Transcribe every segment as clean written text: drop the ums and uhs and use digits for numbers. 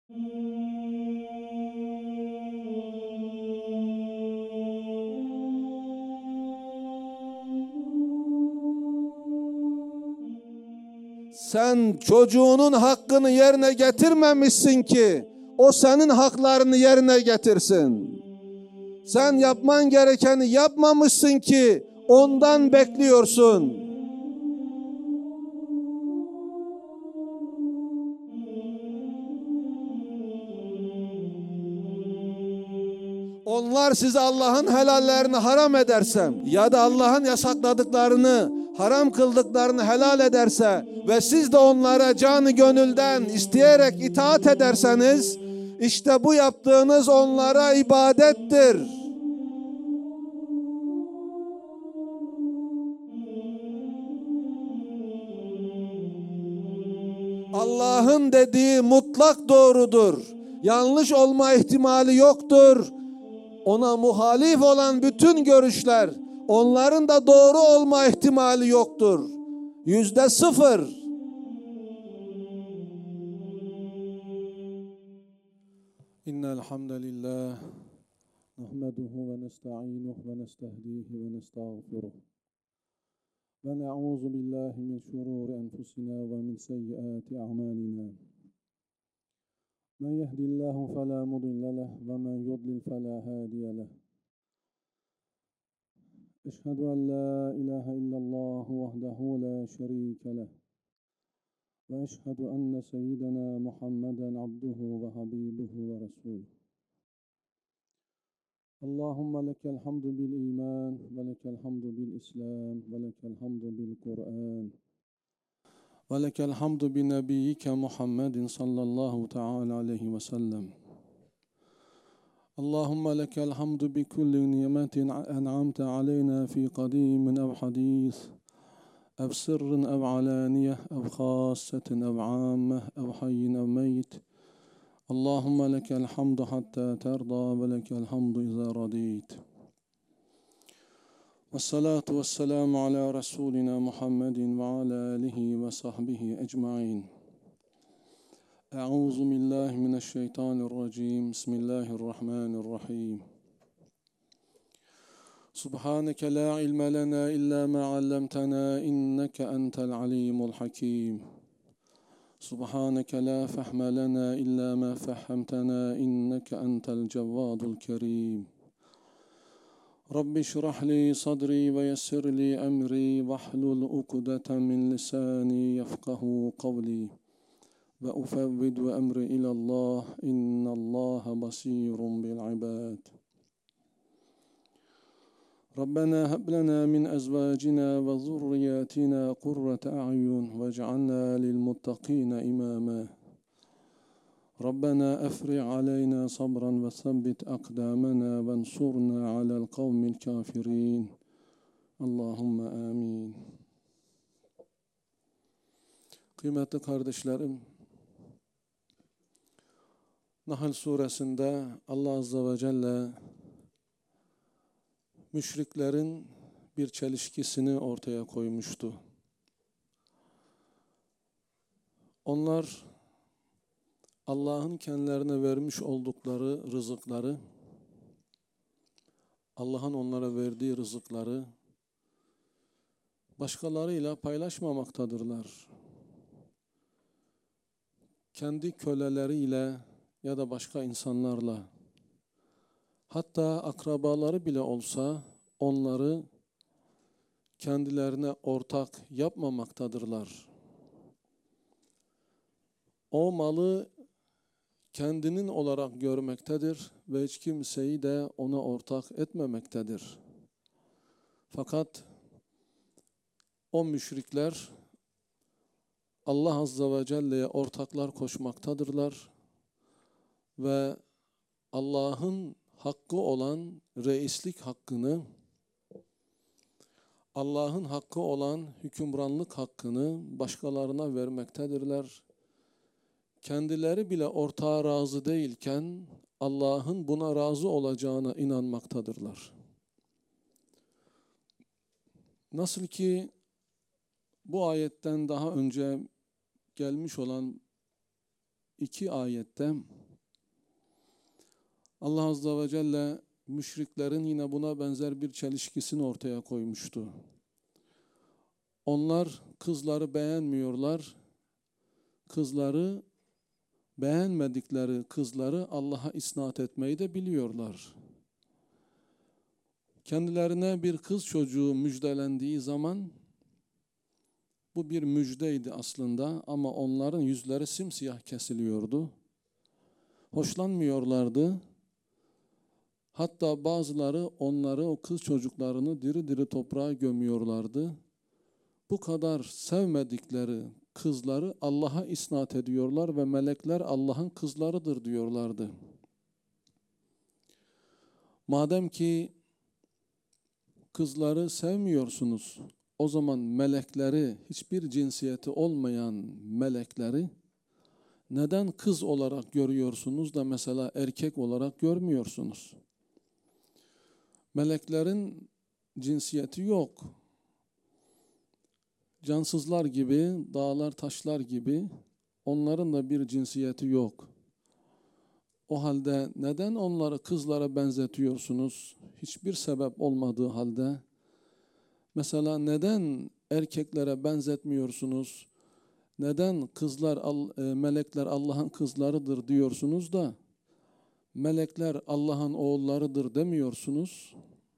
Sen çocuğunun hakkını yerine getirmemişsin ki o senin haklarını yerine getirsin. Sen yapman gerekeni yapmamışsın ki ondan bekliyorsun. Onlar size Allah'ın helallerini haram ederse ya da Allah'ın yasakladıklarını, haram kıldıklarını helal ederse ve siz de onlara canı gönülden isteyerek itaat ederseniz, işte bu yaptığınız onlara ibadettir. Allah'ın dediği mutlak doğrudur. Yanlış olma ihtimali yoktur. Ona muhalif olan bütün görüşler, onların da doğru olma ihtimali yoktur. %0. İnnel hamdelillah nahmeduhu ve nesta'inuhu ve nestehdihi ve nestağfiruh. Ve na'uzu billahi min şururi enfusina ve min seyyiati a'malina. Men yehdillahu fela mudille leh ve men yudlil fela hadiye leh. Eşhedü en la ilahe illallah vahdehu la şerike leh. Ve eşhedü enne seyyidena Muhammeden abduhu ve habibuhu ve resuluhu. Allahümme lekel hamdu bil iman ve lekel hamdu bil islam ve lekel hamdu bil Kur'an. Ve lekel hamdu bi nebiyyike Muhammedin sallallahu teala aleyhi ve sellem. Allahümme lekel hamdu bi kulli nimetin en'amte aleyna fi kadimin ev hadis, ev sırrin ev alaniyeh, ev khassetin ev ammeh, ev hayyin ev meyit. Allahümme lekel hamdu hatta terda ve lekel hamdu izâ radît. Vessalatu vesselamu ala Resulina Muhammedin ve ala alihi ve sahbihi ecmaîn. Euzu billahi mineşşeytanirracim. Bismillahirrahmanirrahim. Subhaneke la ilme lena illa ma allamtana inneke entel alimul hakim. Subhaneke la fehme lena illa ma fehhemtena inneke entel cevvadul kerim. Rabbi şrah li sadri ve yessir li emri vahlul ukdeten min lisani yefkahu kavli ve ufevvidu emri ilallah innallaha basirun bil ibad. Rabbena heb lena min ezvacina ve zurriyatina kurrate a'yun vec'alna lil muttakina imama. ربنا أفرغ علينا صبرا وثبت أقدامنا وانصرنا على القوم الكافرين اللهم آمين. Kıymetli kardeşlerim, Nahl suresinde Allah Azze ve Celle müşriklerin bir çelişkisini ortaya koymuştu. Onlar Allah'ın kendilerine vermiş oldukları rızıkları, Allah'ın onlara verdiği rızıkları başkalarıyla paylaşmamaktadırlar. Kendi köleleriyle ya da başka insanlarla, hatta akrabaları bile olsa onları kendilerine ortak yapmamaktadırlar. O malı kendinin olarak görmektedir ve hiç kimseyi de ona ortak etmemektedir. Fakat o müşrikler Allah Azze ve Celle'ye ortaklar koşmaktadırlar ve Allah'ın hakkı olan reislik hakkını, Allah'ın hakkı olan hükümranlık hakkını başkalarına vermektedirler. Kendileri bile ortağa razı değilken Allah'ın buna razı olacağına inanmaktadırlar. Nasıl ki bu ayetten daha önce gelmiş olan iki ayette Allah Azze ve Celle müşriklerin yine buna benzer bir çelişkisini ortaya koymuştu. Onlar kızları beğenmiyorlar. Kızları beğenmedikleri kızları Allah'a isnat etmeyi de biliyorlar. Kendilerine bir kız çocuğu müjdelendiği zaman bu bir müjdeydi aslında ama onların yüzleri simsiyah kesiliyordu. Hoşlanmıyorlardı. Hatta bazıları onları, o kız çocuklarını diri diri toprağa gömüyorlardı. Bu kadar sevmedikleri kızları Allah'a isnat ediyorlar ve melekler Allah'ın kızlarıdır diyorlardı. Madem ki kızları sevmiyorsunuz, o zaman melekleri, hiçbir cinsiyeti olmayan melekleri neden kız olarak görüyorsunuz da mesela erkek olarak görmüyorsunuz? Meleklerin cinsiyeti yok. Cansızlar gibi, dağlar, taşlar gibi onların da bir cinsiyeti yok. O halde neden onları kızlara benzetiyorsunuz? Hiçbir sebep olmadığı halde. Mesela neden erkeklere benzetmiyorsunuz? Neden melekler Allah'ın kızlarıdır diyorsunuz da melekler Allah'ın oğullarıdır demiyorsunuz?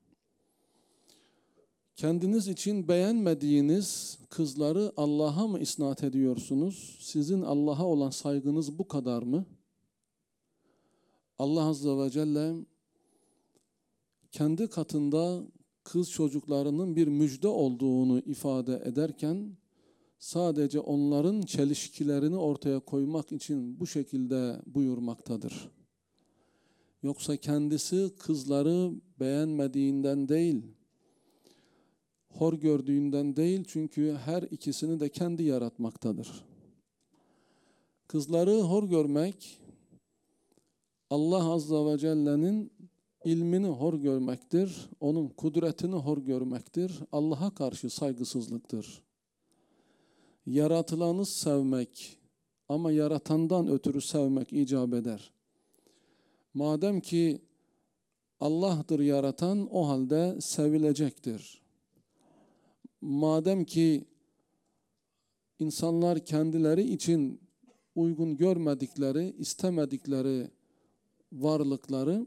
Kendiniz için beğenmediğiniz kızları Allah'a mı isnat ediyorsunuz? Sizin Allah'a olan saygınız bu kadar mı? Allah Azze ve Celle kendi katında kız çocuklarının bir müjde olduğunu ifade ederken sadece onların çelişkilerini ortaya koymak için bu şekilde buyurmaktadır. Yoksa kendisi kızları beğenmediğinden değil, hor gördüğünden değil, çünkü her ikisini de kendi yaratmaktadır. Kızları hor görmek, Allah Azze ve Celle'nin ilmini hor görmektir, onun kudretini hor görmektir, Allah'a karşı saygısızlıktır. Yaratılanı sevmek ama yaratandan ötürü sevmek icap eder. Madem ki Allah'tır yaratan, o halde sevilecektir. Madem ki insanlar kendileri için uygun görmedikleri, istemedikleri varlıkları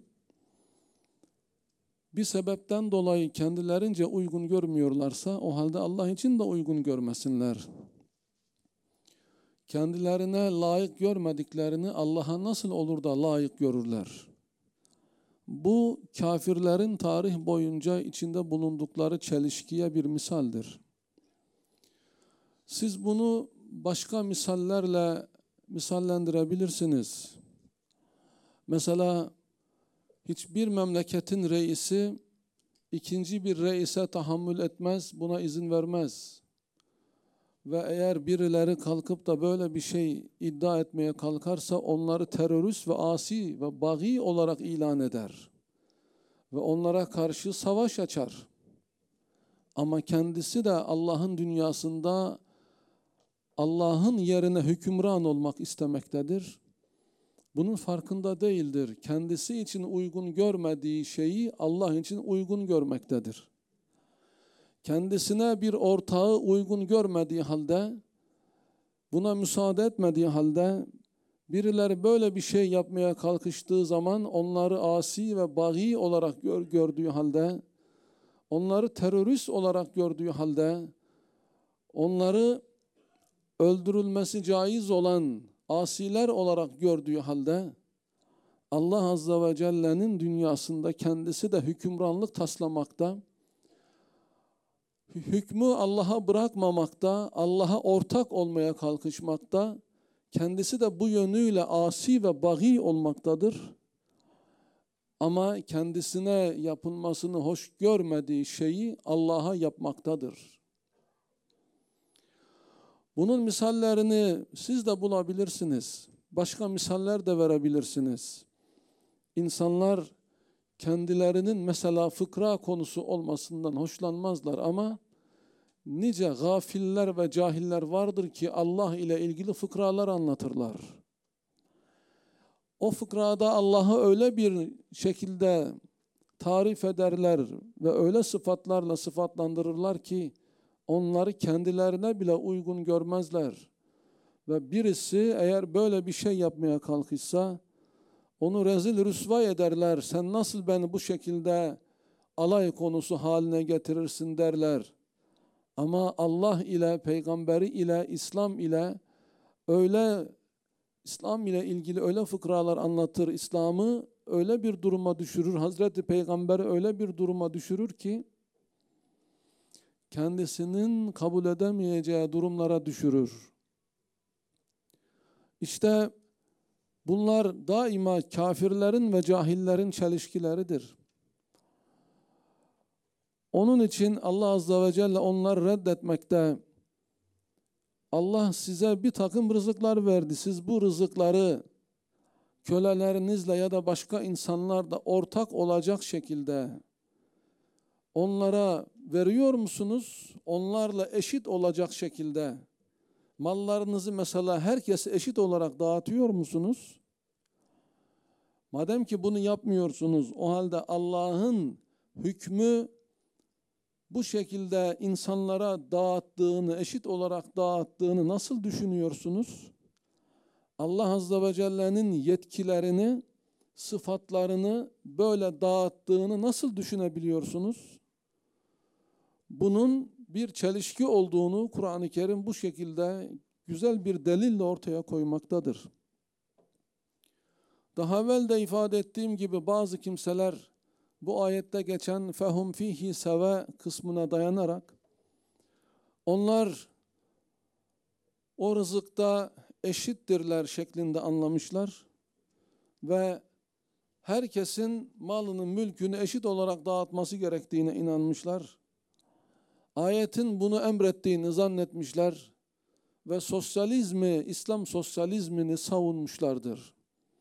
bir sebepten dolayı kendilerince uygun görmüyorlarsa o halde Allah için de uygun görmesinler. Kendilerine layık görmediklerini Allah'a nasıl olur da layık görürler? Bu kafirlerin tarih boyunca içinde bulundukları çelişkiye bir misaldir. Siz bunu başka misallerle misallendirebilirsiniz. Mesela hiçbir memleketin reisi ikinci bir reise tahammül etmez, buna izin vermez. Ve eğer birileri kalkıp da böyle bir şey iddia etmeye kalkarsa onları terörist ve asi ve bagi olarak ilan eder. Ve onlara karşı savaş açar. Ama kendisi de Allah'ın dünyasında Allah'ın yerine hükümran olmak istemektedir. Bunun farkında değildir. Kendisi için uygun görmediği şeyi Allah için uygun görmektedir. Kendisine bir ortağı uygun görmediği halde, buna müsaade etmediği halde, birileri böyle bir şey yapmaya kalkıştığı zaman onları asi ve bagi olarak gördüğü halde, onları terörist olarak gördüğü halde, onları öldürülmesi caiz olan asiler olarak gördüğü halde, Allah Azze ve Celle'nin dünyasında kendisi de hükümranlık taslamakta, hükmü Allah'a bırakmamakta, Allah'a ortak olmaya kalkışmakta, kendisi de bu yönüyle asi ve bagi olmaktadır. Ama kendisine yapılmasını hoş görmediği şeyi Allah'a yapmaktadır. Bunun misallerini siz de bulabilirsiniz. Başka misaller de verebilirsiniz. İnsanlar kendilerinin mesela fıkra konusu olmasından hoşlanmazlar ama nice gafiller ve cahiller vardır ki Allah ile ilgili fıkralar anlatırlar. O fıkrada Allah'ı öyle bir şekilde tarif ederler ve öyle sıfatlarla sıfatlandırırlar ki onları kendilerine bile uygun görmezler. Ve birisi eğer böyle bir şey yapmaya kalkışsa onu rezil rüsva ederler. Sen nasıl beni bu şekilde alay konusu haline getirirsin derler. Ama Allah ile, peygamberi ile, İslam ile İslam ile ilgili öyle fıkralar anlatır. İslam'ı öyle bir duruma düşürür. Hazreti Peygamber'i öyle bir duruma düşürür ki kendisinin kabul edemeyeceği durumlara düşürür. İşte bunlar daima kafirlerin ve cahillerin çelişkileridir. Onun için Allah Azze ve Celle onları reddetmekte. Allah size bir takım rızıklar verdi. Siz bu rızıkları kölelerinizle ya da başka insanlarla ortak olacak şekilde onlara veriyor musunuz? Onlarla eşit olacak şekilde mallarınızı mesela herkese eşit olarak dağıtıyor musunuz? Madem ki bunu yapmıyorsunuz, o halde Allah'ın hükmü bu şekilde insanlara dağıttığını, eşit olarak dağıttığını nasıl düşünüyorsunuz? Allah Azze ve Celle'nin yetkilerini, sıfatlarını böyle dağıttığını nasıl düşünebiliyorsunuz? Bunun bir çelişki olduğunu Kur'an-ı Kerim bu şekilde güzel bir delille ortaya koymaktadır. Daha evvel de ifade ettiğim gibi bazı kimseler bu ayette geçen fehum fihi seve kısmına dayanarak onlar o rızıkta eşittirler şeklinde anlamışlar ve herkesin malını, mülkünü eşit olarak dağıtması gerektiğine inanmışlar. Ayetin bunu emrettiğini zannetmişler ve sosyalizmi, İslam sosyalizmini savunmuşlardır.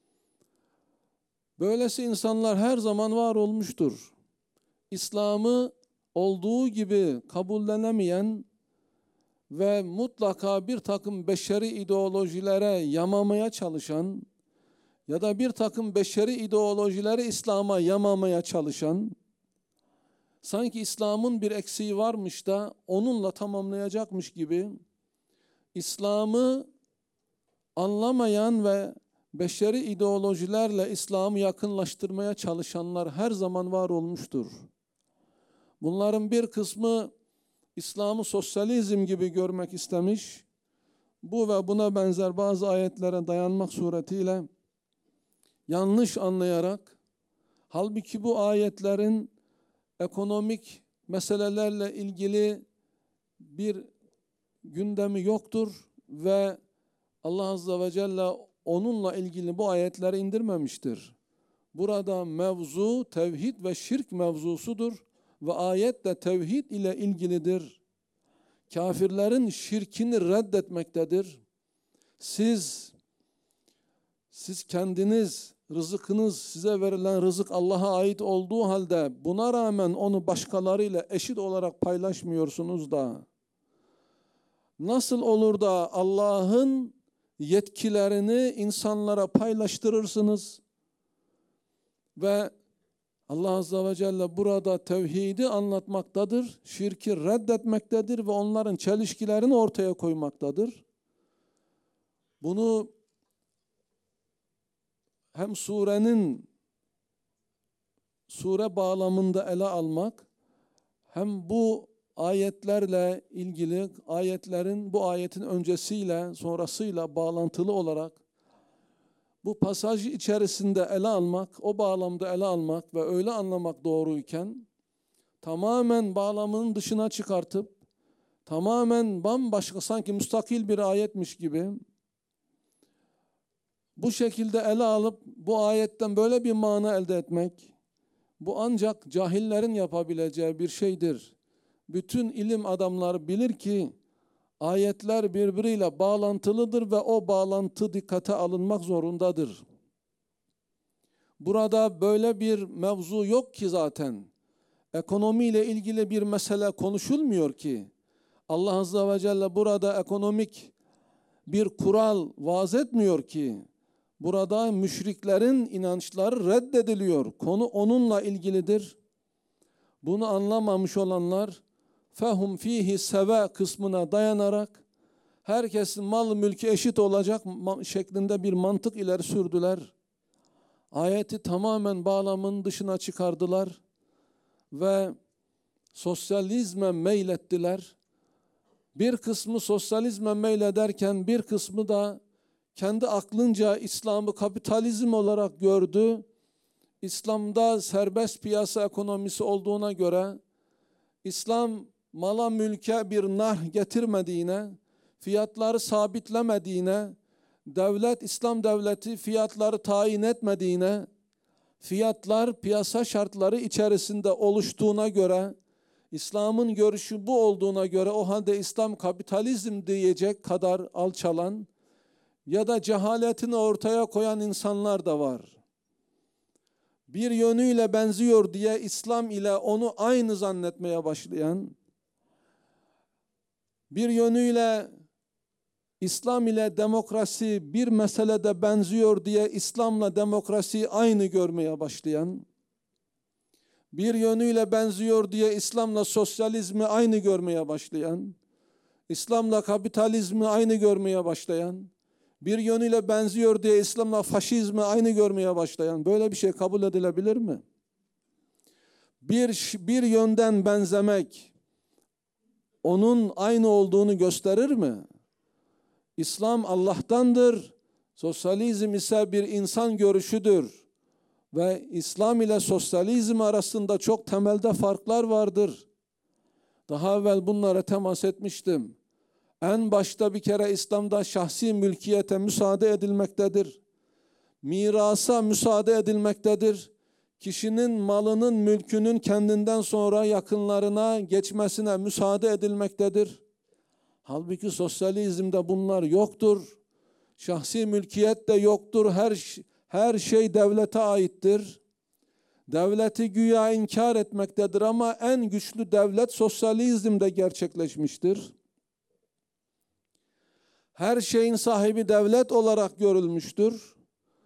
Böylesi insanlar her zaman var olmuştur. İslam'ı olduğu gibi kabullenemeyen ve mutlaka bir takım beşeri ideolojilere yamamaya çalışan ya da bir takım beşeri ideolojileri İslam'a yamamaya çalışan, sanki İslam'ın bir eksiği varmış da onunla tamamlayacakmış gibi İslam'ı anlamayan ve beşeri ideolojilerle İslam'ı yakınlaştırmaya çalışanlar her zaman var olmuştur. Bunların bir kısmı İslam'ı sosyalizm gibi görmek istemiş. Bu ve buna benzer bazı ayetlere dayanmak suretiyle yanlış anlayarak, halbuki bu ayetlerin ekonomik meselelerle ilgili bir gündemi yoktur ve Allah Azze ve Celle onunla ilgili bu ayetleri indirmemiştir. Burada mevzu tevhid ve şirk mevzusudur ve ayet de tevhid ile ilgilidir. Kafirlerin şirkini reddetmektedir. Siz kendiniz, rızkınız, size verilen rızık Allah'a ait olduğu halde buna rağmen onu başkalarıyla eşit olarak paylaşmıyorsunuz da nasıl olur da Allah'ın yetkilerini insanlara paylaştırırsınız? Ve Allah Azze ve Celle burada tevhidi anlatmaktadır, şirki reddetmektedir ve onların çelişkilerini ortaya koymaktadır. Bunu hem sure bağlamında ele almak, hem bu ayetlerle ilgili bu ayetin öncesiyle sonrasıyla bağlantılı olarak bu pasaj içerisinde ele almak, o bağlamda ele almak ve öyle anlamak doğruyken tamamen bağlamının dışına çıkartıp tamamen bambaşka sanki müstakil bir ayetmiş gibi bu şekilde ele alıp bu ayetten böyle bir mana elde etmek, bu ancak cahillerin yapabileceği bir şeydir. Bütün ilim adamları bilir ki ayetler birbiriyle bağlantılıdır ve o bağlantı dikkate alınmak zorundadır. Burada böyle bir mevzu yok ki zaten. Ekonomiyle ilgili bir mesele konuşulmuyor ki. Allah Azze ve Celle burada ekonomik bir kural vaz etmiyor ki. Burada müşriklerin inançları reddediliyor. Konu onunla ilgilidir. Bunu anlamamış olanlar fehum fihi seve kısmına dayanarak herkesin mal mülkü eşit olacak şeklinde bir mantık ileri sürdüler. Ayeti tamamen bağlamın dışına çıkardılar ve sosyalizme meylettiler. Bir kısmı sosyalizme meylederken bir kısmı da kendi aklınca İslam'ı kapitalizm olarak gördü. İslam'da serbest piyasa ekonomisi olduğuna göre İslam mala mülke bir nar getirmediğine, fiyatları sabitlemediğine, İslam devleti fiyatları tayin etmediğine, fiyatlar piyasa şartları içerisinde oluştuğuna göre, İslam'ın görüşü bu olduğuna göre o halde İslam kapitalizm diyecek kadar alçalan ya da cehaletini ortaya koyan insanlar da var. Bir yönüyle benziyor diye İslam ile onu aynı zannetmeye başlayan, bir yönüyle İslam ile demokrasi bir meselede benziyor diye İslam'la demokrasiyi aynı görmeye başlayan, bir yönüyle benziyor diye İslam'la sosyalizmi aynı görmeye başlayan, İslam'la kapitalizmi aynı görmeye başlayan, bir yönüyle benziyor diye İslam'la faşizmi aynı görmeye başlayan, böyle bir şey kabul edilebilir mi? Bir yönden benzemek onun aynı olduğunu gösterir mi? İslam Allah'tandır, sosyalizm ise bir insan görüşüdür. Ve İslam ile sosyalizm arasında çok temelde farklar vardır. Daha evvel bunlara temas etmiştim. En başta bir kere İslam'da şahsi mülkiyete müsaade edilmektedir. Mirasa müsaade edilmektedir. Kişinin malının, mülkünün kendinden sonra yakınlarına geçmesine müsaade edilmektedir. Halbuki sosyalizmde bunlar yoktur. Şahsi mülkiyet de yoktur. Her şey devlete aittir. Devleti güya inkar etmektedir ama en güçlü devlet sosyalizmde gerçekleşmiştir. Her şeyin sahibi devlet olarak görülmüştür.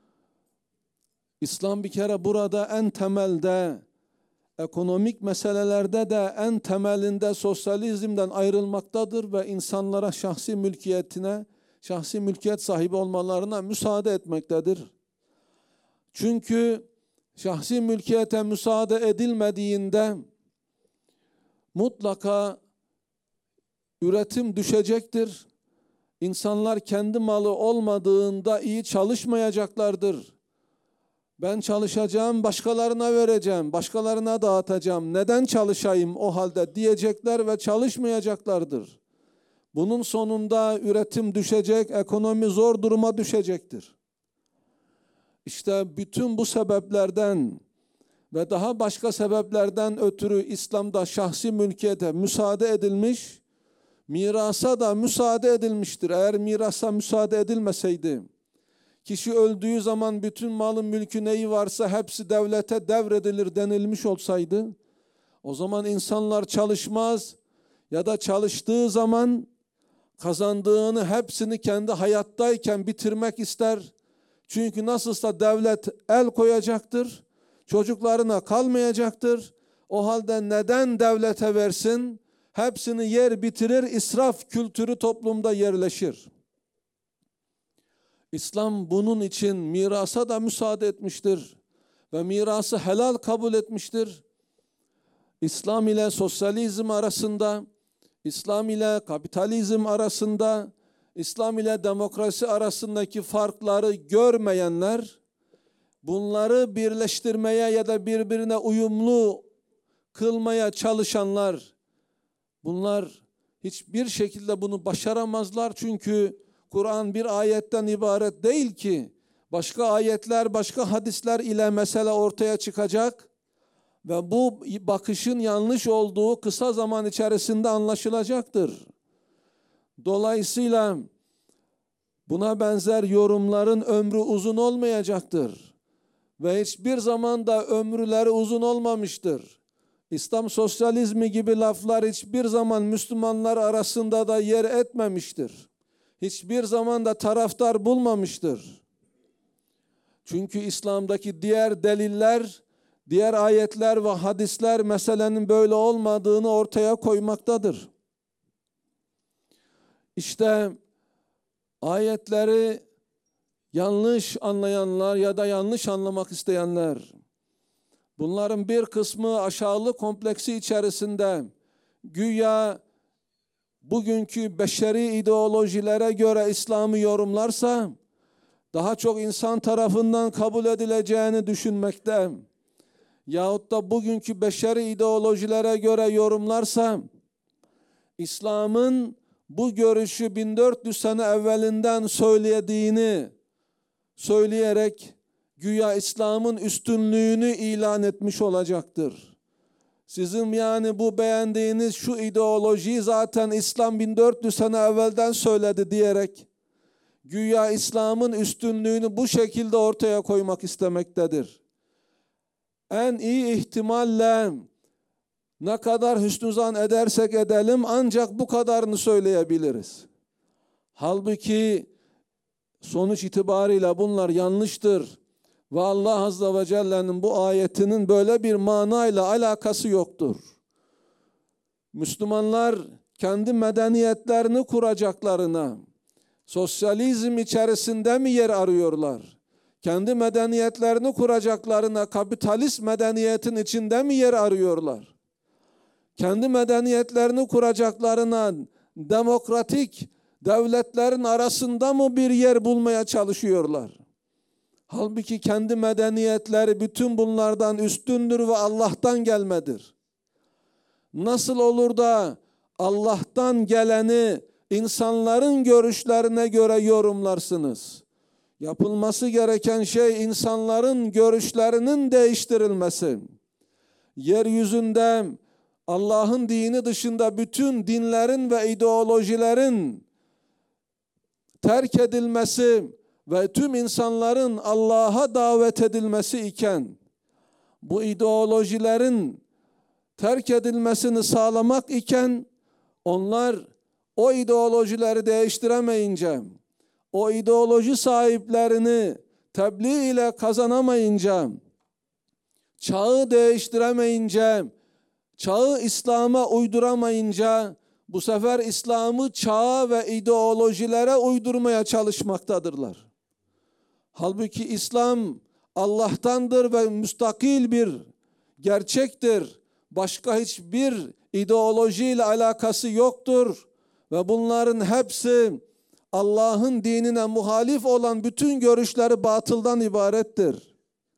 İslam bir kere burada en temelde, ekonomik meselelerde de en temelinde sosyalizmden ayrılmaktadır ve insanlara şahsi mülkiyet sahibi olmalarına müsaade etmektedir. Çünkü şahsi mülkiyete müsaade edilmediğinde mutlaka üretim düşecektir. İnsanlar kendi malı olmadığında iyi çalışmayacaklardır. Ben çalışacağım, başkalarına vereceğim, başkalarına dağıtacağım. Neden çalışayım o halde diyecekler ve çalışmayacaklardır. Bunun sonunda üretim düşecek, ekonomi zor duruma düşecektir. İşte bütün bu sebeplerden ve daha başka sebeplerden ötürü İslam'da şahsi mülkiyete müsaade edilmiş, mirasa da müsaade edilmiştir. Eğer mirasa müsaade edilmeseydi, kişi öldüğü zaman bütün malın mülkü neyi varsa hepsi devlete devredilir denilmiş olsaydı, o zaman insanlar çalışmaz ya da çalıştığı zaman kazandığını hepsini kendi hayattayken bitirmek ister. Çünkü nasılsa devlet el koyacaktır, çocuklarına kalmayacaktır. O halde neden devlete versin? Hepsini yer bitirir, israf kültürü toplumda yerleşir. İslam bunun için mirasa da müsaade etmiştir ve mirası helal kabul etmiştir. İslam ile sosyalizm arasında, İslam ile kapitalizm arasında, İslam ile demokrasi arasındaki farkları görmeyenler, bunları birleştirmeye ya da birbirine uyumlu kılmaya çalışanlar, bunlar hiçbir şekilde bunu başaramazlar. Çünkü Kur'an bir ayetten ibaret değil ki. Başka ayetler, başka hadisler ile mesele ortaya çıkacak ve bu bakışın yanlış olduğu kısa zaman içerisinde anlaşılacaktır. Dolayısıyla buna benzer yorumların ömrü uzun olmayacaktır. Ve hiçbir zaman da ömürleri uzun olmamıştır. İslam sosyalizmi gibi laflar hiçbir zaman Müslümanlar arasında da yer etmemiştir. Hiçbir zaman da taraftar bulmamıştır. Çünkü İslam'daki diğer deliller, diğer ayetler ve hadisler meselenin böyle olmadığını ortaya koymaktadır. İşte ayetleri yanlış anlayanlar ya da yanlış anlamak isteyenler, bunların bir kısmı aşağılık kompleksi içerisinde güya bugünkü beşeri ideolojilere göre İslam'ı yorumlarsa daha çok insan tarafından kabul edileceğini düşünmekte, yahut da bugünkü beşeri ideolojilere göre yorumlarsa İslam'ın bu görüşü 1400 sene evvelinden söyleyerek güya İslam'ın üstünlüğünü ilan etmiş olacaktır. Sizin yani bu beğendiğiniz şu ideolojiyi zaten İslam 1400 sene evvelden söyledi diyerek güya İslam'ın üstünlüğünü bu şekilde ortaya koymak istemektedir. En iyi ihtimalle ne kadar hüsnü zan edersek edelim ancak bu kadarını söyleyebiliriz. Halbuki sonuç itibariyle bunlar yanlıştır. Ve Allah Azze ve Celle'nin bu ayetinin böyle bir manayla alakası yoktur. Müslümanlar kendi medeniyetlerini kuracaklarına, sosyalizm içerisinde mi yer arıyorlar? Kendi medeniyetlerini kuracaklarına, kapitalist medeniyetin içinde mi yer arıyorlar? Kendi medeniyetlerini kuracaklarına, demokratik devletlerin arasında mı bir yer bulmaya çalışıyorlar? Halbuki kendi medeniyetleri bütün bunlardan üstündür ve Allah'tan gelmedir. Nasıl olur da Allah'tan geleni insanların görüşlerine göre yorumlarsınız? Yapılması gereken şey insanların görüşlerinin değiştirilmesi. Yeryüzünde Allah'ın dini dışında bütün dinlerin ve ideolojilerin terk edilmesi ve tüm insanların Allah'a davet edilmesi iken, bu ideolojilerin terk edilmesini sağlamak iken, onlar o ideolojileri değiştiremeyince, o ideoloji sahiplerini tebliğ ile kazanamayınca, çağı değiştiremeyince, çağı İslam'a uyduramayınca, bu sefer İslam'ı çağa ve ideolojilere uydurmaya çalışmaktadırlar. Halbuki İslam Allah'tandır ve müstakil bir gerçektir. Başka hiçbir ideolojiyle alakası yoktur. Ve bunların hepsi Allah'ın dinine muhalif olan bütün görüşleri batıldan ibarettir.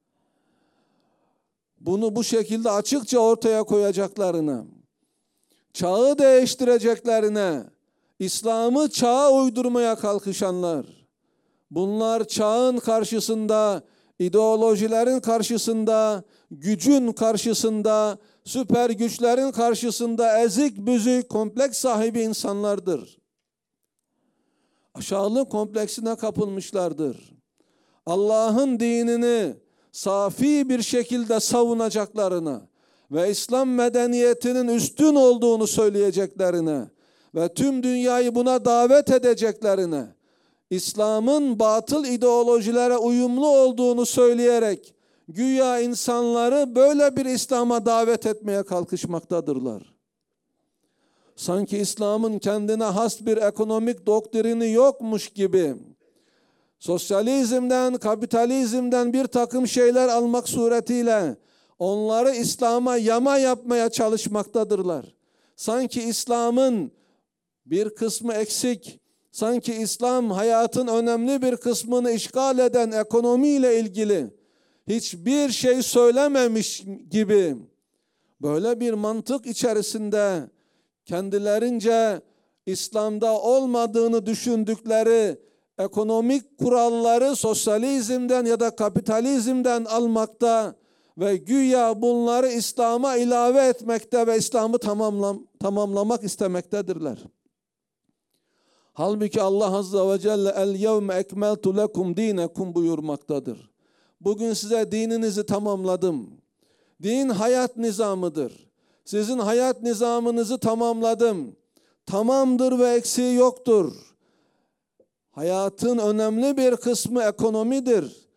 Bunu bu şekilde açıkça ortaya koyacaklarına, çağı değiştireceklerine, İslam'ı çağa uydurmaya kalkışanlar, bunlar çağın karşısında, ideolojilerin karşısında, gücün karşısında, süper güçlerin karşısında ezik büzük kompleks sahibi insanlardır. Aşağılık kompleksine kapılmışlardır. Allah'ın dinini safi bir şekilde savunacaklarına ve İslam medeniyetinin üstün olduğunu söyleyeceklerine ve tüm dünyayı buna davet edeceklerine, İslam'ın batıl ideolojilere uyumlu olduğunu söyleyerek güya insanları böyle bir İslam'a davet etmeye kalkışmaktadırlar. Sanki İslam'ın kendine has bir ekonomik doktrini yokmuş gibi, sosyalizmden, kapitalizmden bir takım şeyler almak suretiyle onları İslam'a yama yapmaya çalışmaktadırlar. Sanki İslam'ın bir kısmı eksik, sanki İslam hayatın önemli bir kısmını işgal eden ekonomiyle ilgili hiçbir şey söylememiş gibi böyle bir mantık içerisinde kendilerince İslam'da olmadığını düşündükleri ekonomik kuralları sosyalizmden ya da kapitalizmden almakta ve güya bunları İslam'a ilave etmekte ve İslam'ı tamamlamak istemektedirler. Halbuki Allah Azze ve Celle el-yevme ekmeltu lekum dinekum buyurmaktadır. Bugün size dininizi tamamladım. Din hayat nizamıdır. Sizin hayat nizamınızı tamamladım. Tamamdır ve eksiği yoktur. Hayatın önemli bir kısmı ekonomidir.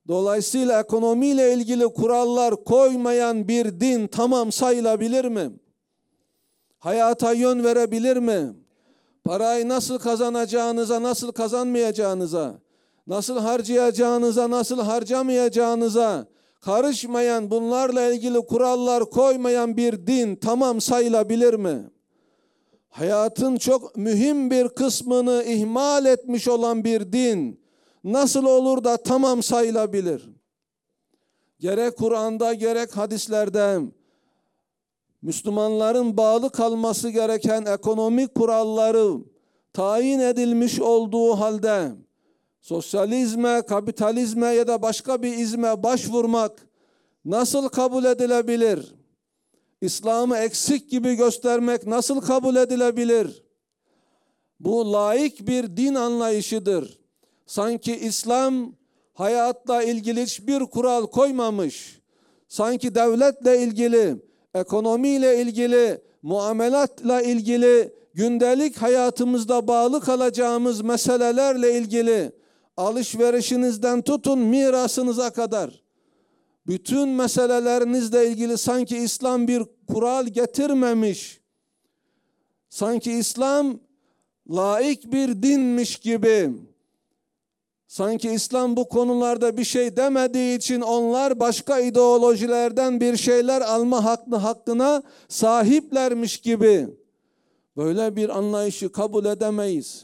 Dolayısıyla ekonomiyle ilgili kurallar koymayan bir din tamam sayılabilir mi? Hayata yön verebilir mi? Parayı nasıl kazanacağınıza, nasıl kazanmayacağınıza, nasıl harcayacağınıza, nasıl harcamayacağınıza karışmayan, bunlarla ilgili kurallar koymayan bir din tamam sayılabilir mi? Hayatın çok mühim bir kısmını ihmal etmiş olan bir din nasıl olur da tamam sayılabilir? Gerek Kur'an'da gerek hadislerde Müslümanların bağlı kalması gereken ekonomik kuralları tayin edilmiş olduğu halde sosyalizme, kapitalizme ya da başka bir izme başvurmak nasıl kabul edilebilir? İslam'ı eksik gibi göstermek nasıl kabul edilebilir? Bu laik bir din anlayışıdır. Sanki İslam hayatla ilgili hiçbir kural koymamış. Sanki devletle ilgili, ekonomiyle ilgili, muamelatla ilgili, gündelik hayatımızda bağlı kalacağımız meselelerle ilgili alışverişinizden tutun mirasınıza kadar bütün meselelerinizle ilgili sanki İslam bir kural getirmemiş. Sanki İslam laik bir dinmiş gibi. Sanki İslam bu konularda bir şey demediği için onlar başka ideolojilerden bir şeyler alma hakkına sahiplermiş gibi. Böyle bir anlayışı kabul edemeyiz.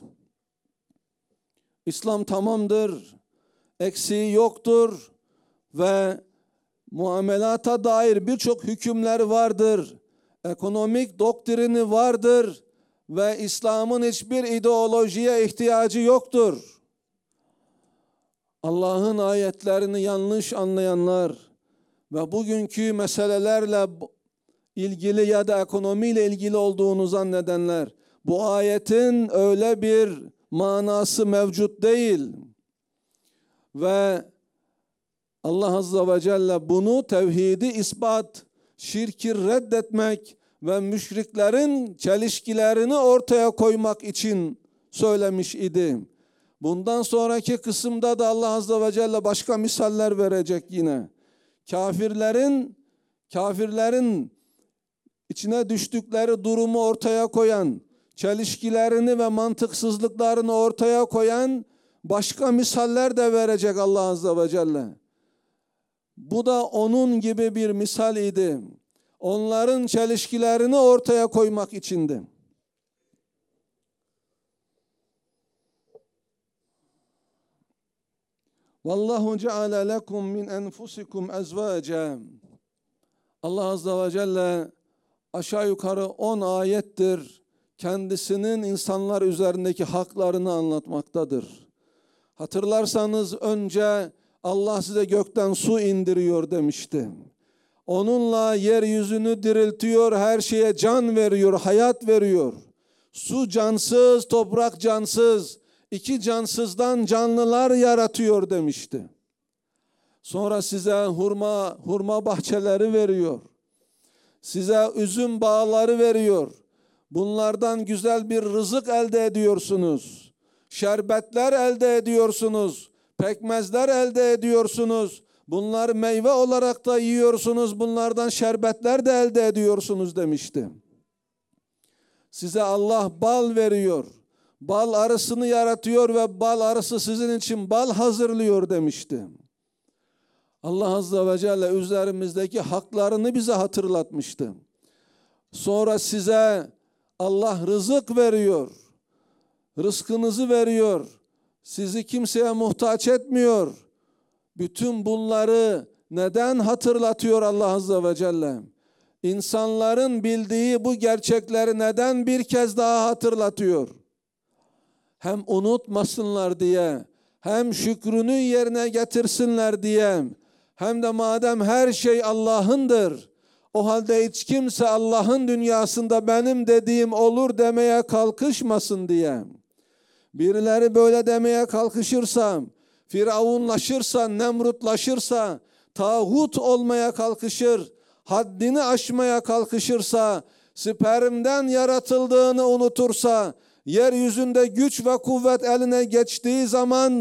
İslam tamamdır, eksiği yoktur ve muamelata dair birçok hükümler vardır. Ekonomik doktrini vardır ve İslam'ın hiçbir ideolojiye ihtiyacı yoktur. Allah'ın ayetlerini yanlış anlayanlar ve bugünkü meselelerle ilgili ya da ekonomiyle ilgili olduğunu zannedenler, bu ayetin öyle bir manası mevcut değil. Ve Allah Azze ve Celle bunu tevhidi ispat, şirki reddetmek ve müşriklerin çelişkilerini ortaya koymak için söylemiş idi. Bundan sonraki kısımda da Allah Azze ve Celle başka misaller verecek yine. Kafirlerin içine düştükleri durumu ortaya koyan, çelişkilerini ve mantıksızlıklarını ortaya koyan başka misaller de verecek Allah Azze ve Celle. Bu da onun gibi bir misal idi. Onların çelişkilerini ortaya koymak içindi. Vallahu ceale lekum min enfusikum ezvaca. Allah Azze ve Celle aşağı yukarı 10 ayettir kendisinin insanlar üzerindeki haklarını anlatmaktadır. Hatırlarsanız önce Allah size gökten su indiriyor demişti. Onunla yeryüzünü diriltiyor, her şeye can veriyor, hayat veriyor. Su cansız, toprak cansız, iki cansızdan canlılar yaratıyor demişti. Sonra size hurma bahçeleri veriyor. Size üzüm bağları veriyor. Bunlardan güzel bir rızık elde ediyorsunuz. Şerbetler elde ediyorsunuz. Pekmezler elde ediyorsunuz. Bunları meyve olarak da yiyorsunuz. Bunlardan şerbetler de elde ediyorsunuz demişti. Size Allah bal veriyor. Bal arısını yaratıyor ve bal arısı sizin için bal hazırlıyor demişti. Allah Azze ve Celle üzerimizdeki haklarını bize hatırlatmıştı. Sonra size Allah rızık veriyor. Rızkınızı veriyor. Sizi kimseye muhtaç etmiyor. Bütün bunları neden hatırlatıyor Allah Azze ve Celle? İnsanların bildiği bu gerçekleri neden bir kez daha hatırlatıyor? Hem unutmasınlar diye, hem şükrünü yerine getirsinler diye, hem de madem her şey Allah'ındır, o halde hiç kimse Allah'ın dünyasında benim dediğim olur demeye kalkışmasın diye. Birileri böyle demeye kalkışırsa, firavunlaşırsa, nemrutlaşırsa, tağut olmaya kalkışır, haddini aşmaya kalkışırsa, spermden yaratıldığını unutursa, yeryüzünde güç ve kuvvet eline geçtiği zaman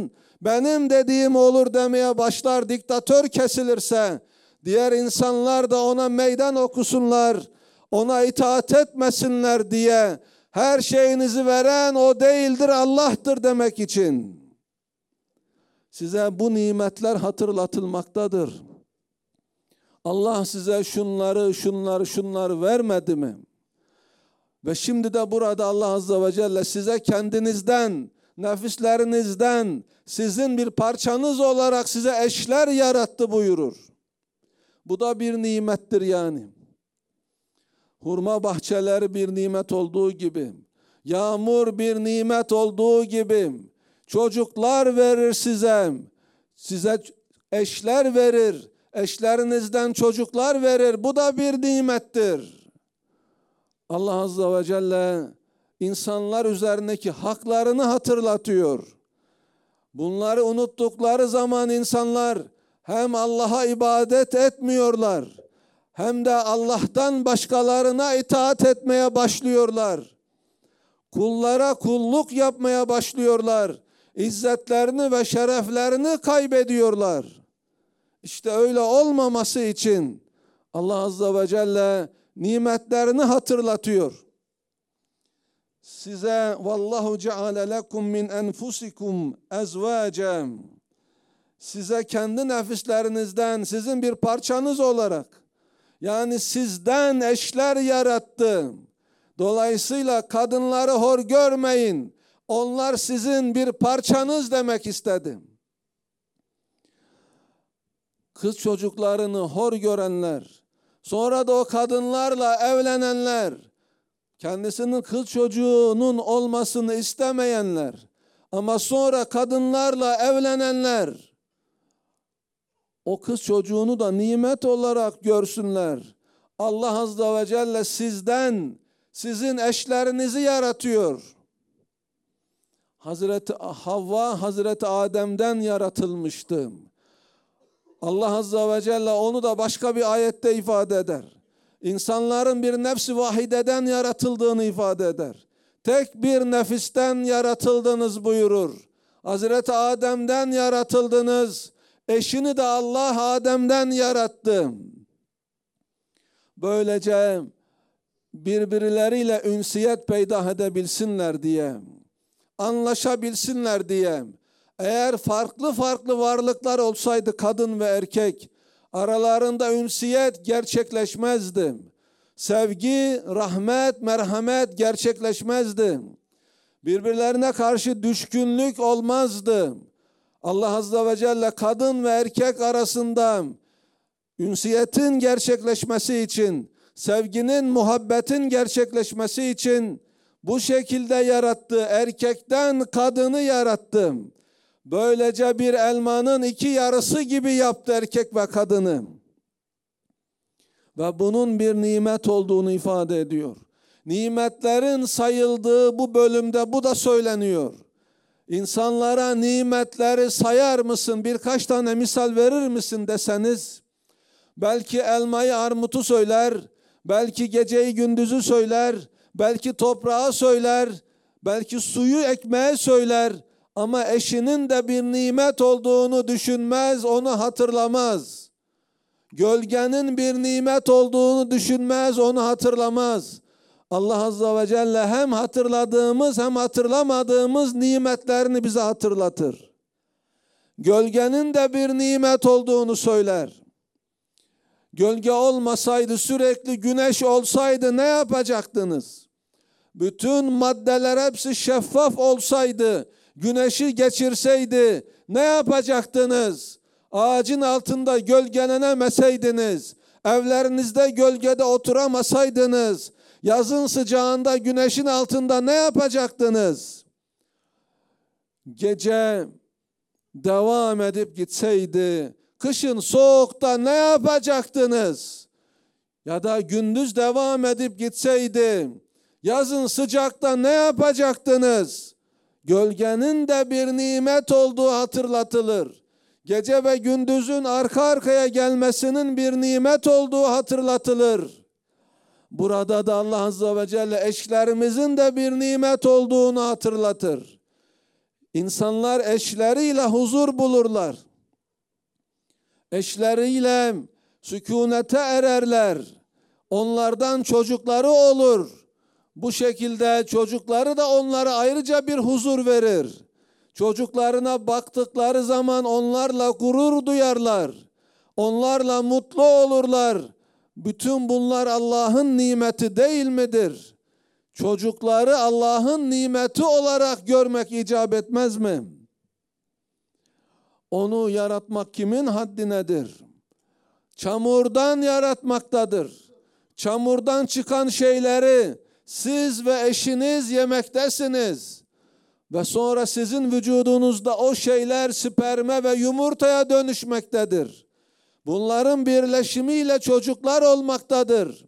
benim dediğim olur demeye başlar, diktatör kesilirse, diğer insanlar da ona meydan okusunlar, ona itaat etmesinler diye her şeyinizi veren o değildir, Allah'tır demek için. Size bu nimetler hatırlatılmaktadır. Allah size şunları vermedi mi? Ve şimdi de burada Allah Azze ve Celle size kendinizden, nefislerinizden, sizin bir parçanız olarak size eşler yarattı buyurur. Bu da bir nimettir yani. Hurma bahçeleri bir nimet olduğu gibi, yağmur bir nimet olduğu gibi, çocuklar verir size eşler verir, eşlerinizden çocuklar verir. Bu da bir nimettir. Allah Azze ve Celle insanlar üzerindeki haklarını hatırlatıyor. Bunları unuttukları zaman insanlar hem Allah'a ibadet etmiyorlar, hem de Allah'tan başkalarına itaat etmeye başlıyorlar. Kullara kulluk yapmaya başlıyorlar. İzzetlerini ve şereflerini kaybediyorlar. İşte öyle olmaması için Allah Azze ve Celle nimetlerini hatırlatıyor. Size vallahu ceale lekum min enfusikum ezvacen, size kendi nefislerinizden, sizin bir parçanız olarak, yani sizden eşler yarattı. Dolayısıyla kadınları hor görmeyin. Onlar sizin bir parçanız demek istedim. Kız çocuklarını hor görenler, sonra da o kadınlarla evlenenler, kendisinin kız çocuğunun olmasını istemeyenler ama sonra kadınlarla evlenenler, o kız çocuğunu da nimet olarak görsünler. Allah Azze ve Celle sizin eşlerinizi yaratıyor. Hazreti Havva, Hazreti Adem'den yaratılmıştı. Allah Azze ve Celle onu da başka bir ayette ifade eder. İnsanların bir nefs-i vahideden yaratıldığını ifade eder. Tek bir nefisten yaratıldınız buyurur. Hazreti Adem'den yaratıldınız. Eşini de Allah Adem'den yarattı. Böylece birbirleriyle ünsiyet peyda edebilsinler diye, anlaşabilsinler diye. Eğer farklı varlıklar olsaydı, kadın ve erkek, aralarında ünsiyet gerçekleşmezdi. Sevgi, rahmet, merhamet gerçekleşmezdi. Birbirlerine karşı düşkünlük olmazdı. Allah Azze ve Celle kadın ve erkek arasında ünsiyetin gerçekleşmesi için, sevginin, muhabbetin gerçekleşmesi için bu şekilde yarattı. Erkekten kadını yarattı. Böylece bir elmanın iki yarısı gibi yaptı erkek ve kadını. Ve bunun bir nimet olduğunu ifade ediyor. Nimetlerin sayıldığı bu bölümde bu da söyleniyor. İnsanlara nimetleri sayar mısın, birkaç tane misal verir misin deseniz, belki elmayı armutu söyler, belki geceyi gündüzü söyler, belki toprağı söyler, belki suyu ekmeğe söyler, ama eşinin de bir nimet olduğunu düşünmez, onu hatırlamaz. Gölgenin bir nimet olduğunu düşünmez, onu hatırlamaz. Allah Azze ve Celle hem hatırladığımız hem hatırlamadığımız nimetlerini bize hatırlatır. Gölgenin de bir nimet olduğunu söyler. Gölge olmasaydı, sürekli güneş olsaydı ne yapacaktınız? Bütün maddeler hepsi şeffaf olsaydı, güneşi geçirseydi ne yapacaktınız? Ağacın altında gölgelenemeseydiniz, evlerinizde gölgede oturamasaydınız, yazın sıcağında güneşin altında ne yapacaktınız? Gece devam edip gitseydi, kışın soğukta ne yapacaktınız? Ya da gündüz devam edip gitseydi, yazın sıcakta ne yapacaktınız? Gölgenin de bir nimet olduğu hatırlatılır. Gece ve gündüzün arka arkaya gelmesinin bir nimet olduğu hatırlatılır. Burada da Allah Azze ve Celle eşlerimizin de bir nimet olduğunu hatırlatır. İnsanlar eşleriyle huzur bulurlar. Eşleriyle sükunete ererler. Onlardan çocukları olur. Bu şekilde çocukları da onlara ayrıca bir huzur verir. Çocuklarına baktıkları zaman onlarla gurur duyarlar. Onlarla mutlu olurlar. Bütün bunlar Allah'ın nimeti değil midir? Çocukları Allah'ın nimeti olarak görmek icap etmez mi? Onu yaratmak kimin haddinedir? Çamurdan yaratmaktadır. Çamurdan çıkan şeyleri siz ve eşiniz yemektesiniz. Ve sonra sizin vücudunuzda o şeyler sperme ve yumurtaya dönüşmektedir. Bunların birleşimiyle çocuklar olmaktadır.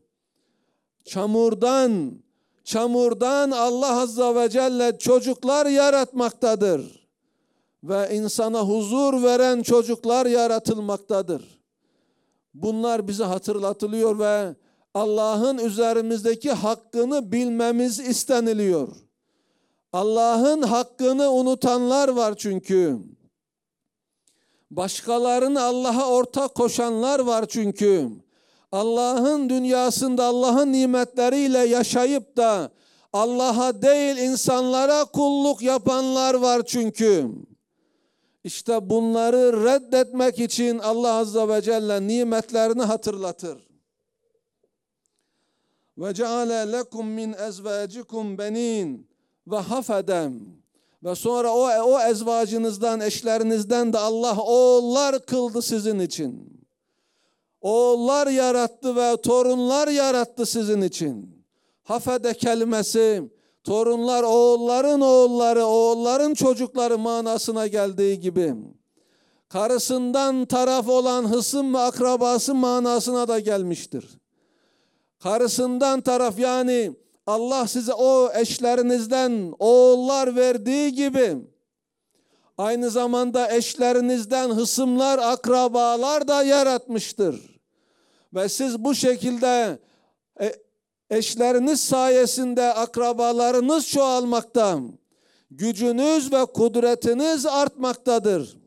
Çamurdan Allah Azze ve Celle çocuklar yaratmaktadır. Ve insana huzur veren çocuklar yaratılmaktadır. Bunlar bize hatırlatılıyor ve Allah'ın üzerimizdeki hakkını bilmemiz isteniliyor. Allah'ın hakkını unutanlar var çünkü. Başkalarını Allah'a ortak koşanlar var çünkü. Allah'ın dünyasında Allah'ın nimetleriyle yaşayıp da Allah'a değil insanlara kulluk yapanlar var çünkü. İşte bunları reddetmek için Allah Azze ve Celle nimetlerini hatırlatır. Ve ceale lekum min ezvacikum benin ve hafedem. Ve sonra o ezvacınızdan, eşlerinizden de Allah oğullar kıldı sizin için. Oğullar yarattı ve torunlar yarattı sizin için. Hafede kelimesi torunlar oğulların oğulları, oğulların çocukları manasına geldiği gibi karısından taraf olan hısım ve akrabası manasına da gelmiştir. Karısından taraf yani Allah size o eşlerinizden oğullar verdiği gibi aynı zamanda eşlerinizden hısımlar, akrabalar da yaratmıştır. Ve siz bu şekilde eşleriniz sayesinde akrabalarınız çoğalmakta, gücünüz ve kudretiniz artmaktadır.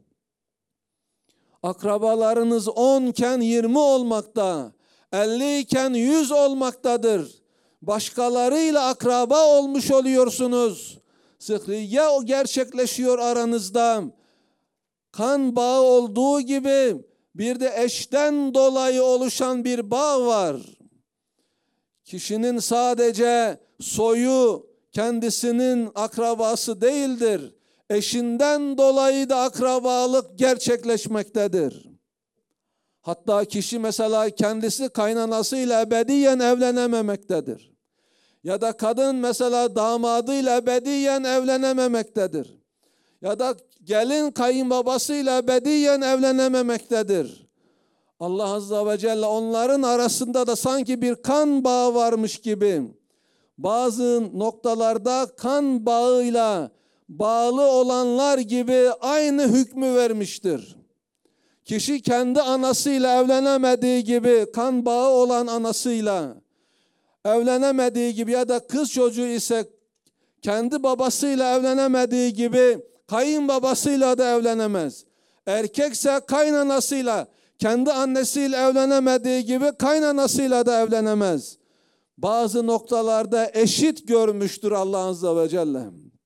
Akrabalarınız 10 iken 20 olmakta, 50 iken 100 olmaktadır. Başkalarıyla akraba olmuş oluyorsunuz. Sıhriye o gerçekleşiyor aranızda. Kan bağı olduğu gibi bir de eşten dolayı oluşan bir bağ var. Kişinin sadece soyu kendisinin akrabası değildir. Eşinden dolayı da akrabalık gerçekleşmektedir. Hatta kişi mesela kendisi kaynanasıyla ebediyen evlenememektedir. Ya da kadın mesela damadıyla ebediyen evlenememektedir. Ya da gelin kayınbabasıyla ebediyen evlenememektedir. Allah Azze ve Celle onların arasında da sanki bir kan bağı varmış gibi bazı noktalarda kan bağıyla bağlı olanlar gibi aynı hükmü vermiştir. Kişi kendi anasıyla evlenemediği gibi kan bağı olan anasıyla evlenemediği gibi ya da kız çocuğu ise kendi babasıyla evlenemediği gibi kayınbabasıyla da evlenemez. Erkekse kaynanasıyla, kendi annesiyle evlenemediği gibi kaynanasıyla da evlenemez. Bazı noktalarda eşit görmüştür Allah Azze ve Celle.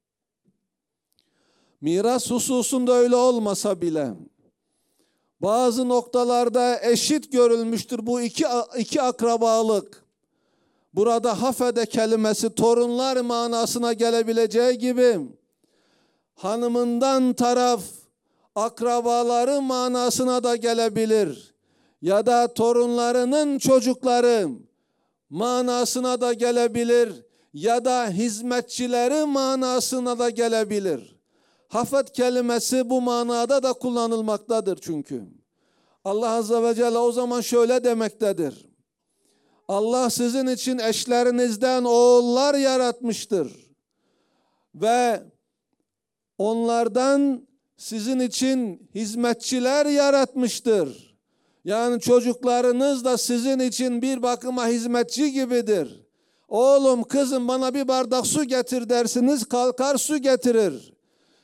Miras hususunda öyle olmasa bile bazı noktalarda eşit görülmüştür bu iki akrabalık. Burada hafede kelimesi torunlar manasına gelebileceği gibi hanımından taraf akrabaları manasına da gelebilir. Ya da torunlarının çocukları manasına da gelebilir. Ya da hizmetçileri manasına da gelebilir. Hafed kelimesi bu manada da kullanılmaktadır çünkü. Allah Azze ve Celle o zaman şöyle demektedir. Allah sizin için eşlerinizden oğullar yaratmıştır. Ve onlardan sizin için hizmetçiler yaratmıştır. Yani çocuklarınız da sizin için bir bakıma hizmetçi gibidir. Oğlum kızım bana bir bardak su getir dersiniz, kalkar su getirir.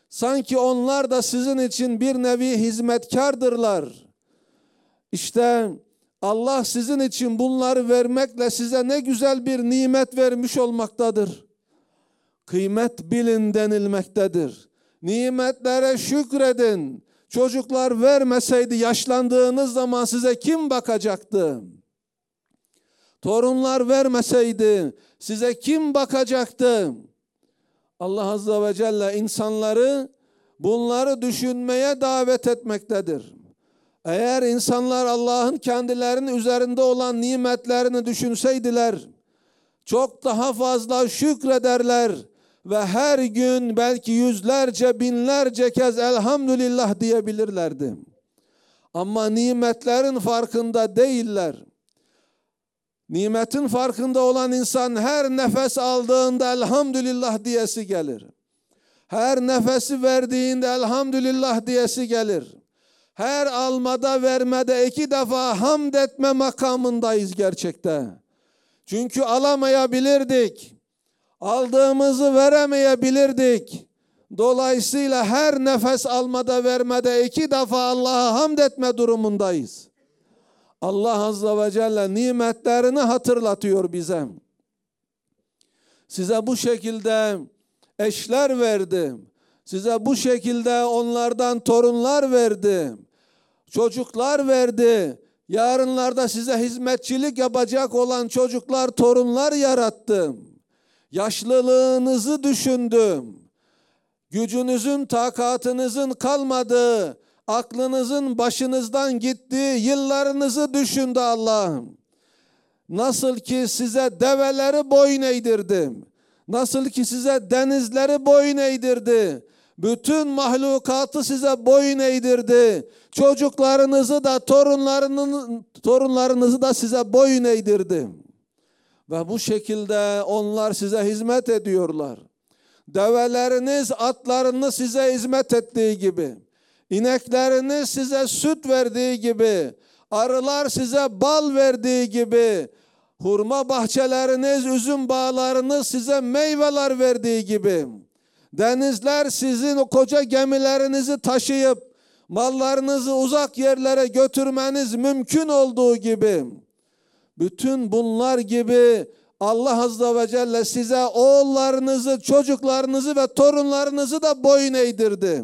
Sanki onlar da sizin için bir nevi hizmetkardırlar. İşte Allah sizin için bunları vermekle size ne güzel bir nimet vermiş olmaktadır. Kıymet bilin denilmektedir. Nimetlere şükredin. Çocuklar vermeseydi yaşlandığınız zaman size kim bakacaktı? Torunlar vermeseydi size kim bakacaktı? Allah Azze ve Celle insanları bunları düşünmeye davet etmektedir. Eğer insanlar Allah'ın kendilerinin üzerinde olan nimetlerini düşünseydiler, çok daha fazla şükrederler ve her gün belki yüzlerce, binlerce kez elhamdülillah diyebilirlerdi. Ama nimetlerin farkında değiller. Nimetin farkında olan insan her nefes aldığında elhamdülillah diyesi gelir. Her nefesi verdiğinde elhamdülillah diyesi gelir. Her almada vermede 2 defa hamd etme makamındayız gerçekten. Çünkü alamayabilirdik. Aldığımızı veremeyebilirdik. Dolayısıyla her nefes almada vermede 2 defa Allah'a hamd etme durumundayız. Allah Azze ve Celle nimetlerini hatırlatıyor bize. Size bu şekilde eşler verdi. Size bu şekilde onlardan torunlar verdi. Çocuklar verdi. Yarınlarda size hizmetçilik yapacak olan çocuklar, torunlar yarattım. Yaşlılığınızı düşündüm. Gücünüzün, takatınızın kalmadığı, aklınızın başınızdan gittiği yıllarınızı düşündü Allah'ım. Nasıl ki size develeri boyun eğdirdim. Nasıl ki size denizleri boyun eğdirdi. Bütün mahlukatı size boyun eğdirdi. Çocuklarınızı da torunlarınızı da size boyun eğdirdi. Ve bu şekilde onlar size hizmet ediyorlar. Develeriniz, atlarınız size hizmet ettiği gibi, inekleriniz size süt verdiği gibi, arılar size bal verdiği gibi, hurma bahçeleriniz, üzüm bağlarınız size meyveler verdiği gibi, denizler sizin o koca gemilerinizi taşıyıp mallarınızı uzak yerlere götürmeniz mümkün olduğu gibi, bütün bunlar gibi Allah Azze ve Celle size oğullarınızı, çocuklarınızı ve torunlarınızı da boyun eğdirdi.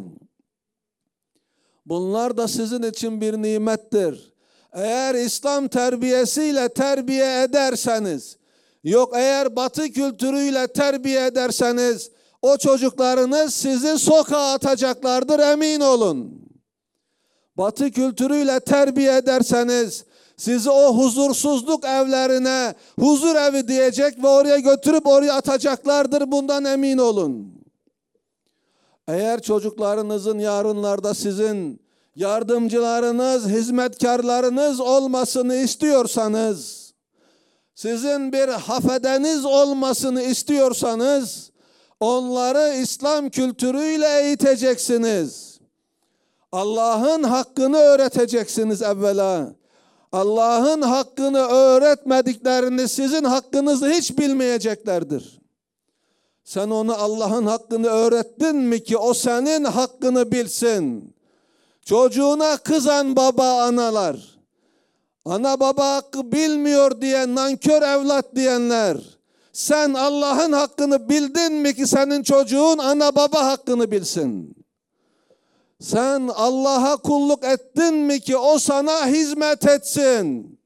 Bunlar da sizin için bir nimettir. Eğer İslam terbiyesiyle terbiye ederseniz, yok eğer Batı kültürüyle terbiye ederseniz, o çocuklarınız sizi sokağa atacaklardır, emin olun. Batı kültürüyle terbiye ederseniz, sizi o huzursuzluk evlerine huzur evi diyecek ve oraya götürüp oraya atacaklardır, bundan emin olun. Eğer çocuklarınızın yarınlarda sizin yardımcılarınız, hizmetkarlarınız olmasını istiyorsanız, sizin bir hafedeniz olmasını istiyorsanız, onları İslam kültürüyle eğiteceksiniz. Allah'ın hakkını öğreteceksiniz evvela. Allah'ın hakkını öğretmediklerini sizin hakkınızı hiç bilmeyeceklerdir. Sen ona Allah'ın hakkını öğrettin mi ki o senin hakkını bilsin? Çocuğuna kızan baba analar, ana baba hakkı bilmiyor diye nankör evlat diyenler, sen Allah'ın hakkını bildin mi ki senin çocuğun ana baba hakkını bilsin? Sen Allah'a kulluk ettin mi ki o sana hizmet etsin?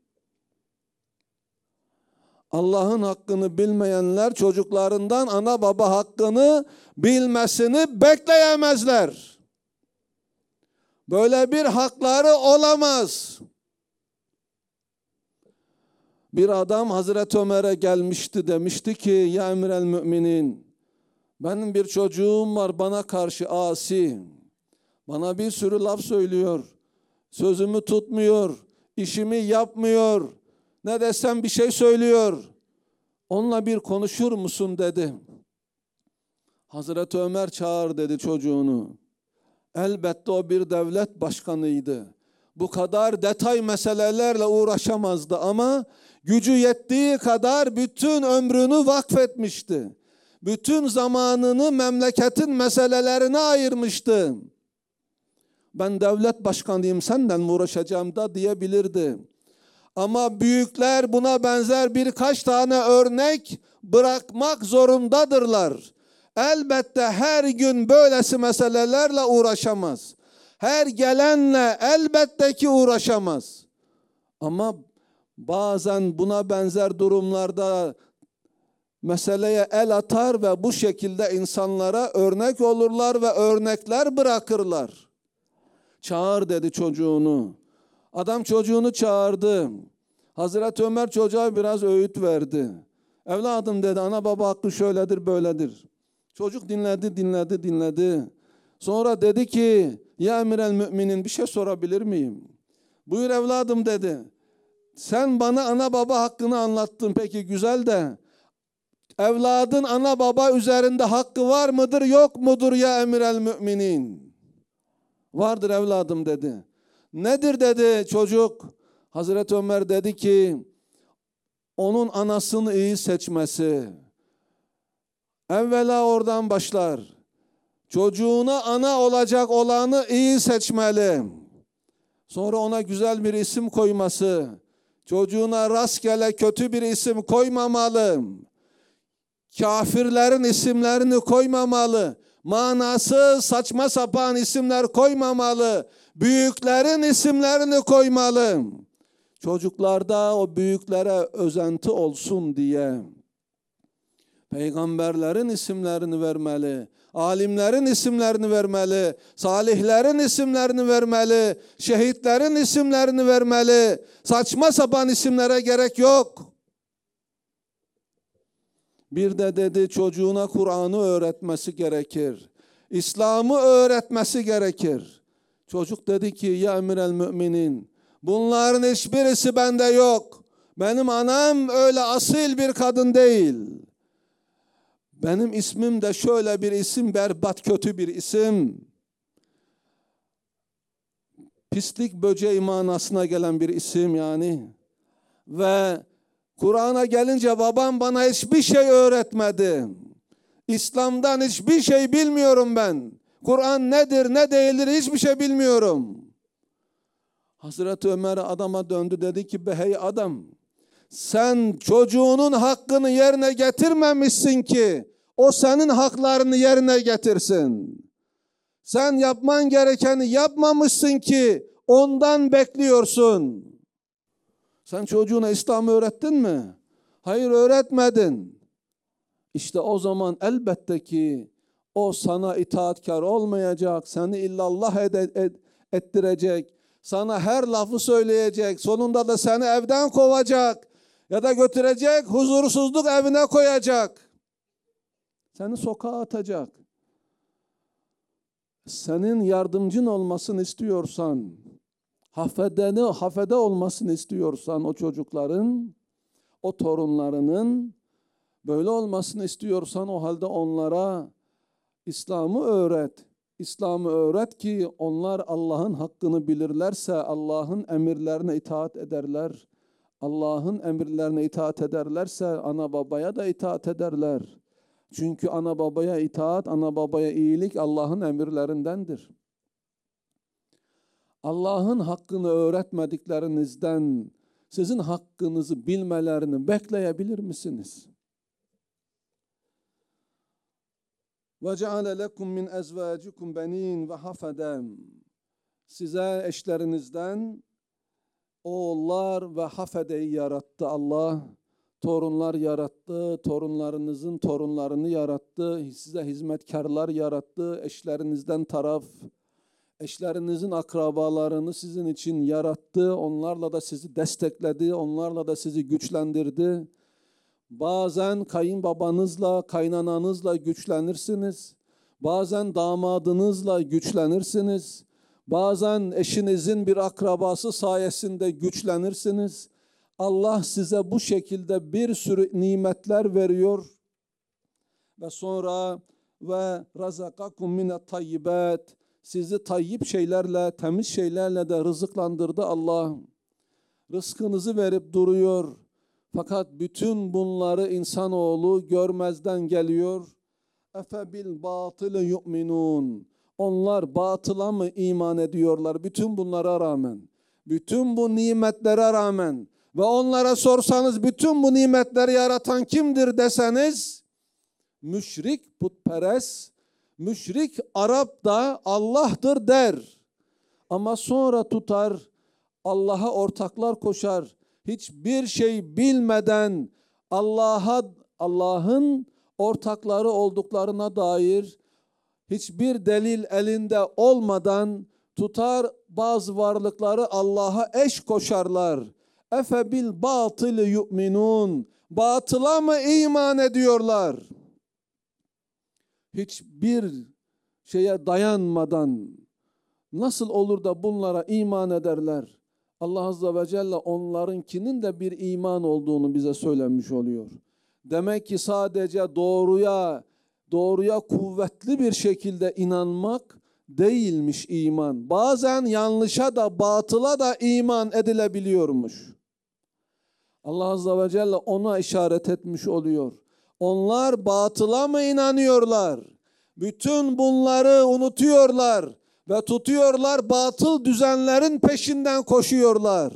Allah'ın hakkını bilmeyenler çocuklarından ana baba hakkını bilmesini bekleyemezler. Böyle bir hakları olamaz. Bir adam Hazreti Ömer'e gelmişti, demişti ki ya Emirel Müminin, benim bir çocuğum var bana karşı asi. Bana bir sürü laf söylüyor. Sözümü tutmuyor. İşimi yapmıyor. Ne desem bir şey söylüyor. Onunla bir konuşur musun dedi. Hazreti Ömer çağır dedi çocuğunu. Elbette o bir devlet başkanıydı. Bu kadar detay meselelerle uğraşamazdı ama gücü yettiği kadar bütün ömrünü vakfetmişti. bütün zamanını memleketin meselelerine ayırmıştı. Ben devlet başkanıyım, senden mi uğraşacağım da diyebilirdi. Ama büyükler buna benzer birkaç tane örnek bırakmak zorundadırlar. Elbette her gün böylesi meselelerle uğraşamaz. Her gelenle elbette ki uğraşamaz. Ama bazen buna benzer durumlarda meseleye el atar ve bu şekilde insanlara örnek olurlar ve örnekler bırakırlar. Çağır dedi çocuğunu. Adam çocuğunu çağırdı. Hazreti Ömer çocuğa biraz öğüt verdi. Evladım dedi, ana baba hakkı şöyledir böyledir. Çocuk dinledi. Sonra dedi ki, ya emir müminin, bir şey sorabilir miyim? Buyur evladım dedi. Sen bana ana baba hakkını anlattın, peki güzel de evladın ana baba üzerinde hakkı var mıdır yok mudur ya emir müminin? Vardır evladım dedi. Nedir dedi çocuk. Hazreti Ömer dedi ki onun anasını iyi seçmesi. Evvela oradan başlar. Çocuğuna ana olacak olanı iyi seçmeli. Sonra ona güzel bir isim koyması. Çocuğuna rastgele kötü bir isim koymamalı. Kafirlerin isimlerini koymamalı. Manasız saçma sapan isimler koymamalı. Büyüklerin isimlerini koymalı. Çocuklarda o büyüklere özenti olsun diye peygamberlerin isimlerini vermeli, alimlerin isimlerini vermeli, salihlerin isimlerini vermeli, şehitlerin isimlerini vermeli. Saçma sapan isimlere gerek yok. Bir de dedi çocuğuna Kur'an'ı öğretmesi gerekir. İslam'ı öğretmesi gerekir. Çocuk dedi ki ya emir müminin, bunların hiçbirisi bende yok. Benim anam öyle asil bir kadın değil. Benim ismim de şöyle bir isim, berbat kötü bir isim. Pislik böceği manasına gelen bir isim yani. Ve Kur'an'a gelince babam bana hiçbir şey öğretmedi. İslam'dan hiçbir şey bilmiyorum ben. Kur'an nedir ne değildir hiçbir şey bilmiyorum. Hazreti Ömer adama döndü, dedi ki be hey adam, sen çocuğunun hakkını yerine getirmemişsin ki o senin haklarını yerine getirsin. Sen yapman gerekeni yapmamışsın ki ondan bekliyorsun. Sen çocuğuna İslam'ı öğrettin mi? Hayır, öğretmedin. İşte o zaman elbette ki o sana itaatkar olmayacak, seni illallah ettirecek, sana her lafı söyleyecek, sonunda da seni evden kovacak ya da götürecek, huzursuzluk evine koyacak. Seni sokağa atacak. Senin yardımcın olmasını istiyorsan, hafede olmasını istiyorsan o çocukların, o torunlarının böyle olmasını istiyorsan o halde onlara İslam'ı öğret. İslam'ı öğret ki onlar Allah'ın hakkını bilirlerse Allah'ın emirlerine itaat ederler. Allah'ın emirlerine itaat ederlerse ana babaya da itaat ederler. Çünkü ana babaya itaat, ana babaya iyilik Allah'ın emirlerindendir. Allah'ın hakkını öğretmediklerinizden sizin hakkınızı bilmelerini bekleyebilir misiniz? وَجَعَلَ لَكُمْ مِنْ اَزْوَاجِكُمْ بَن۪ينَ وَحَفَدًا. Size eşlerinizden oğullar ve hafedeyi yarattı Allah. Torunlar yarattı, torunlarınızın torunlarını yarattı. Size hizmetkarlar yarattı, eşlerinizden taraf. Eşlerinizin akrabalarını sizin için yarattı. Onlarla da sizi destekledi, onlarla da sizi güçlendirdi. Bazen kayınbabanızla, kaynananızla güçlenirsiniz. Bazen damadınızla güçlenirsiniz. Bazen eşinizin bir akrabası sayesinde güçlenirsiniz. Allah size bu şekilde bir sürü nimetler veriyor. Ve sonra ve razakakum minet tayyibat, sizi tayyip şeylerle, temiz şeylerle de rızıklandırdı Allah. Rızkınızı verip duruyor. Fakat bütün bunları insanoğlu görmezden geliyor. Efe bil batılı yu'minun. Onlar batıla mı iman ediyorlar bütün bunlara rağmen? Bütün bu nimetlere rağmen ve onlara sorsanız bütün bu nimetleri yaratan kimdir deseniz, müşrik putperest, müşrik Arap da Allah'tır der. Ama sonra tutar Allah'a ortaklar koşar. Hiçbir şey bilmeden Allah'ın ortakları olduklarına dair hiçbir delil elinde olmadan tutar bazı varlıkları Allah'a eş koşarlar. Efe bil batılı yu'minun. Batıla mı iman ediyorlar? Hiçbir şeye dayanmadan nasıl olur da bunlara iman ederler? Allah Azze ve Celle onlarınkinin de bir iman olduğunu bize söylemiş oluyor. Demek ki sadece doğruya kuvvetli bir şekilde inanmak değilmiş iman. Bazen yanlışa da batıla da iman edilebiliyormuş. Allah Azze ve Celle ona işaret etmiş oluyor. Onlar batıla mı inanıyorlar? Bütün bunları unutuyorlar ve tutuyorlar batıl düzenlerin peşinden koşuyorlar.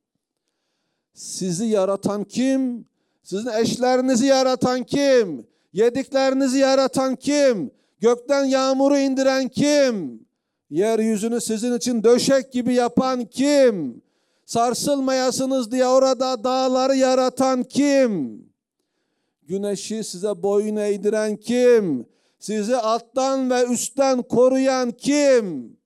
Sizi yaratan kim? Sizin eşlerinizi yaratan kim? Yediklerinizi yaratan kim? Gökten yağmuru indiren kim? Yeryüzünü sizin için döşek gibi yapan kim? Sarsılmayasınız diye orada dağları yaratan kim? Güneşi size boyun eğdiren kim? Sizi alttan ve üstten koruyan kim?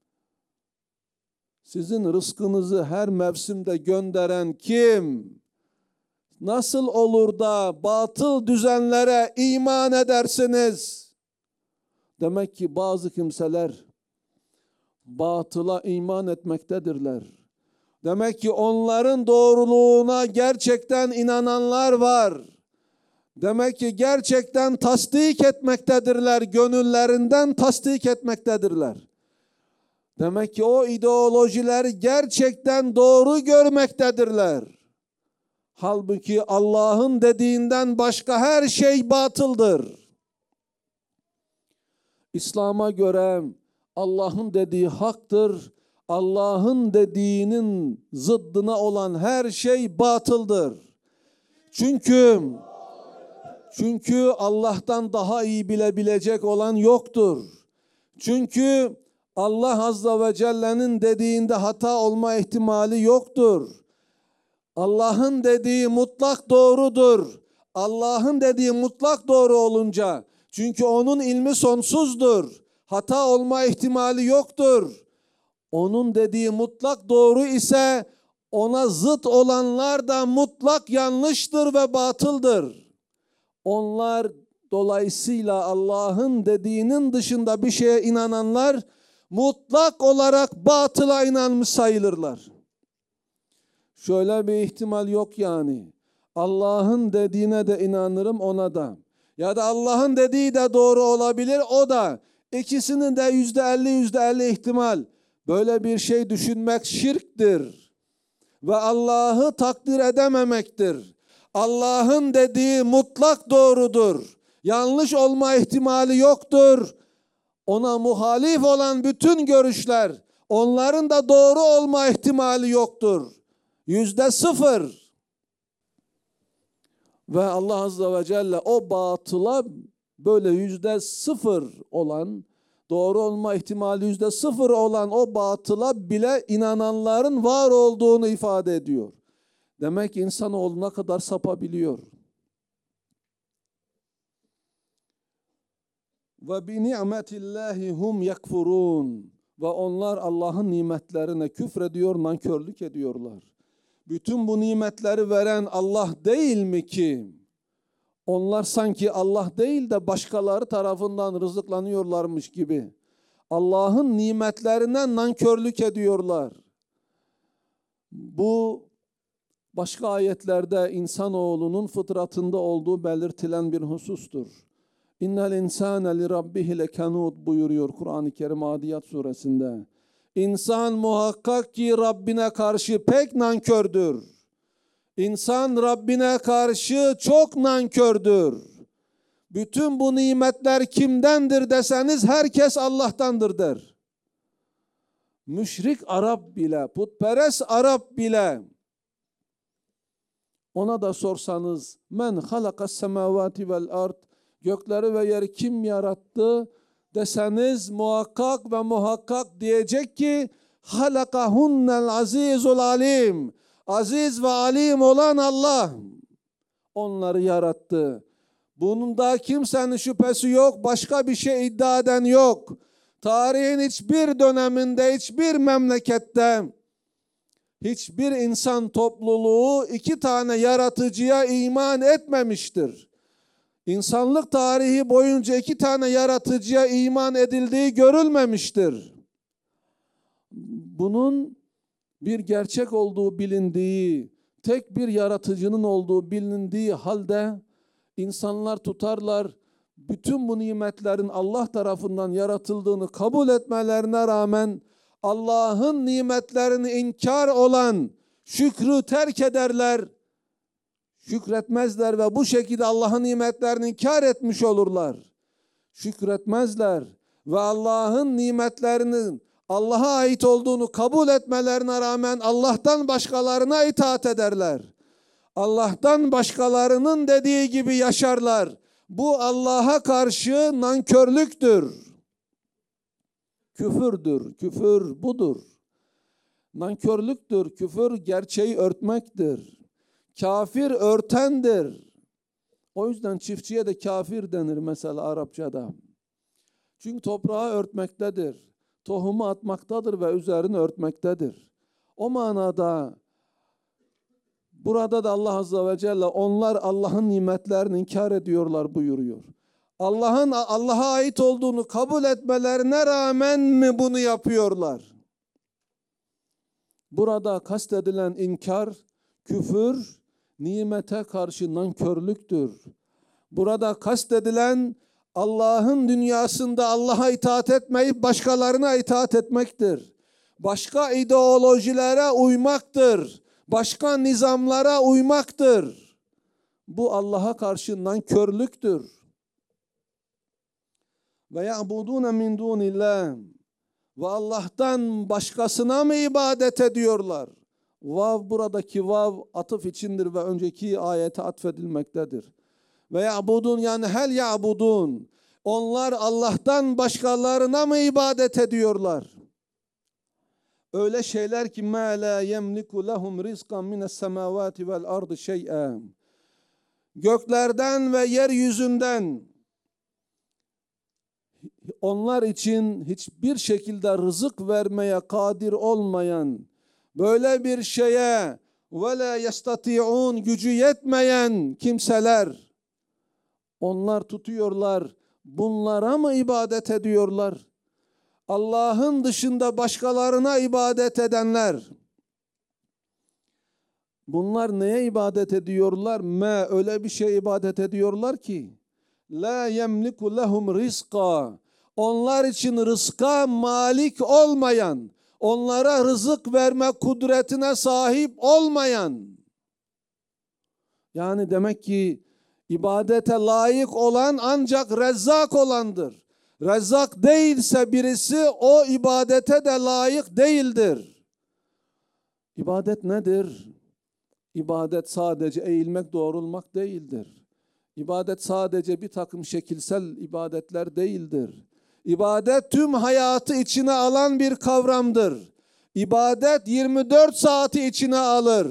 Sizin rızkınızı her mevsimde gönderen kim? Nasıl olur da batıl düzenlere iman edersiniz? Demek ki bazı kimseler batıla iman etmektedirler. Demek ki onların doğruluğuna gerçekten inananlar var. Demek ki gerçekten tasdik etmektedirler, gönüllerinden tasdik etmektedirler. Demek ki o ideolojileri gerçekten doğru görmektedirler. Halbuki Allah'ın dediğinden başka her şey batıldır. İslam'a göre Allah'ın dediği haktır. Allah'ın dediğinin zıddına olan her şey batıldır. Çünkü Allah'tan daha iyi bilebilecek olan yoktur. Çünkü Allah Azze ve Celle'nin dediğinde hata olma ihtimali yoktur. Allah'ın dediği mutlak doğrudur. Allah'ın dediği mutlak doğru olunca, çünkü onun ilmi sonsuzdur. Hata olma ihtimali yoktur. Onun dediği mutlak doğru ise ona zıt olanlar da mutlak yanlıştır ve batıldır. Onlar dolayısıyla Allah'ın dediğinin dışında bir şeye inananlar mutlak olarak batıla inanmış sayılırlar. Şöyle bir ihtimal yok yani. Allah'ın dediğine de inanırım, ona da. Ya da Allah'ın dediği de doğru olabilir, o da. İkisinin de %50 ihtimal. Böyle bir şey düşünmek şirktir. Ve Allah'ı takdir edememektir. Allah'ın dediği mutlak doğrudur. Yanlış olma ihtimali yoktur. Ona muhalif olan bütün görüşler, onların da doğru olma ihtimali yoktur. %0. Ve Allah Azze ve Celle o batıla böyle %0 olan, doğru olma ihtimali %0 olan o batıla bile inananların var olduğunu ifade ediyor. Demek ki insanoğlu ne kadar sapabiliyor. Ve bi ni'metillahi hum yekfurun. Ve onlar Allah'ın nimetlerine küfrediyor, nankörlük ediyorlar. Bütün bu nimetleri veren Allah değil mi ki? Onlar sanki Allah değil de başkaları tarafından rızıklanıyorlarmış gibi. Allah'ın nimetlerine nankörlük ediyorlar. Bu başka ayetlerde insanoğlunun fıtratında olduğu belirtilen bir husustur. İnnel insâne li rabbihi lekanud buyuruyor Kur'an-ı Kerim Adiyat suresinde. İnsan muhakkak ki Rabbine karşı pek nankördür. İnsan Rabbine karşı çok nankördür. Bütün bu nimetler kimdendir deseniz herkes Allah'tandır der. Müşrik Arap bile, putperest Arap bile, ona da sorsanız men halakas semavati vel ard, gökleri ve yeri kim yarattı deseniz muhakkak ve muhakkak diyecek ki halakahunnel azizul alim, aziz ve alim olan Allah onları yarattı. Bunda kimsenin şüphesi yok, başka bir şey iddia eden yok. Tarihin hiçbir döneminde, hiçbir memlekette, hiçbir insan topluluğu iki tane yaratıcıya iman etmemiştir. İnsanlık tarihi boyunca iki tane yaratıcıya iman edildiği görülmemiştir. Bunun bir gerçek olduğu bilindiği, tek bir yaratıcının olduğu bilindiği halde insanlar tutarlar, bütün bu nimetlerin Allah tarafından yaratıldığını kabul etmelerine rağmen Allah'ın nimetlerini inkar olan şükrü terk ederler, şükretmezler ve bu şekilde Allah'ın nimetlerini inkar etmiş olurlar. Şükretmezler ve Allah'ın nimetlerinin Allah'a ait olduğunu kabul etmelerine rağmen Allah'tan başkalarına itaat ederler. Allah'tan başkalarının dediği gibi yaşarlar. Bu Allah'a karşı nankörlüktür. Küfürdür. Küfür budur. Nankörlüktür. Küfür gerçeği örtmektir. Kafir örtendir. O yüzden çiftçiye de kafir denir mesela Arapçada. Çünkü toprağı örtmektedir. Tohumu atmaktadır ve üzerini örtmektedir. O manada burada da Allah Azze ve Celle onlar Allah'ın nimetlerini inkar ediyorlar buyuruyor. Allah'ın Allah'a ait olduğunu kabul etmelerine rağmen mi bunu yapıyorlar? Burada kastedilen inkar, küfür, nimete karşı nankörlüktür. Burada kastedilen Allah'ın dünyasında Allah'a itaat etmeyip başkalarına itaat etmektir. Başka ideolojilere uymaktır. Başka nizamlara uymaktır. Bu Allah'a karşı nankörlüktür. Ve ya'budûne min dûnillâh, ve Allah'tan başkasına mı ibadet ediyorlar? Vav, buradaki vav atıf içindir ve önceki ayete atfedilmektedir. Ve ya'budun, yani hel ya'budun, onlar Allah'tan başkalarına mı ibadet ediyorlar? Öyle şeyler ki mâ lâ yemliku lehum rizqan mines semâvâti vel ardı şey'en, göklerden ve yeryüzünden onlar için hiçbir şekilde rızık vermeye kadir olmayan, böyle bir şeye ve la yestati'un, gücü yetmeyen kimseler, onlar tutuyorlar, bunlara mı ibadet ediyorlar? Allah'ın dışında başkalarına ibadet edenler, bunlar neye ibadet ediyorlar? Öyle bir şey ibadet ediyorlar ki la yemliku lehum rizqa, onlar için rızka malik olmayan, onlara rızık verme kudretine sahip olmayan. Yani demek ki ibadete layık olan ancak Rezzak olandır. Rezzak değilse birisi, o ibadete de layık değildir. İbadet nedir? İbadet sadece eğilmek, doğrulmak değildir. İbadet sadece bir takım şekilsel ibadetler değildir. İbadet tüm hayatı içine alan bir kavramdır. İbadet 24 saati içine alır.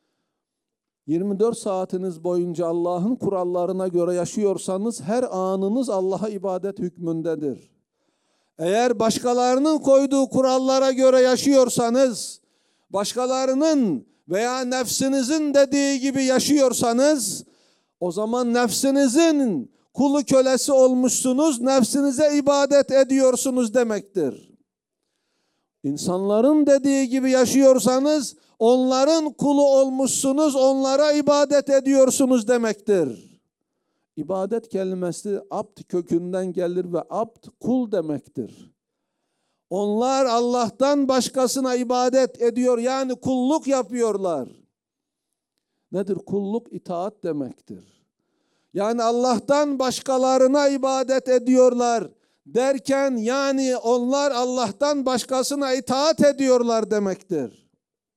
24 saatiniz boyunca Allah'ın kurallarına göre yaşıyorsanız her anınız Allah'a ibadet hükmündedir. Eğer başkalarının koyduğu kurallara göre yaşıyorsanız, başkalarının veya nefsinizin dediği gibi yaşıyorsanız, o zaman nefsinizin kulu kölesi olmuşsunuz, nefsinize ibadet ediyorsunuz demektir. İnsanların dediği gibi yaşıyorsanız, onların kulu olmuşsunuz, onlara ibadet ediyorsunuz demektir. İbadet kelimesi abd kökünden gelir ve abd kul demektir. Onlar Allah'tan başkasına ibadet ediyor, yani kulluk yapıyorlar. nedir? Kulluk, itaat demektir. Yani Allah'tan başkalarına ibadet ediyorlar derken yani onlar Allah'tan başkasına itaat ediyorlar demektir.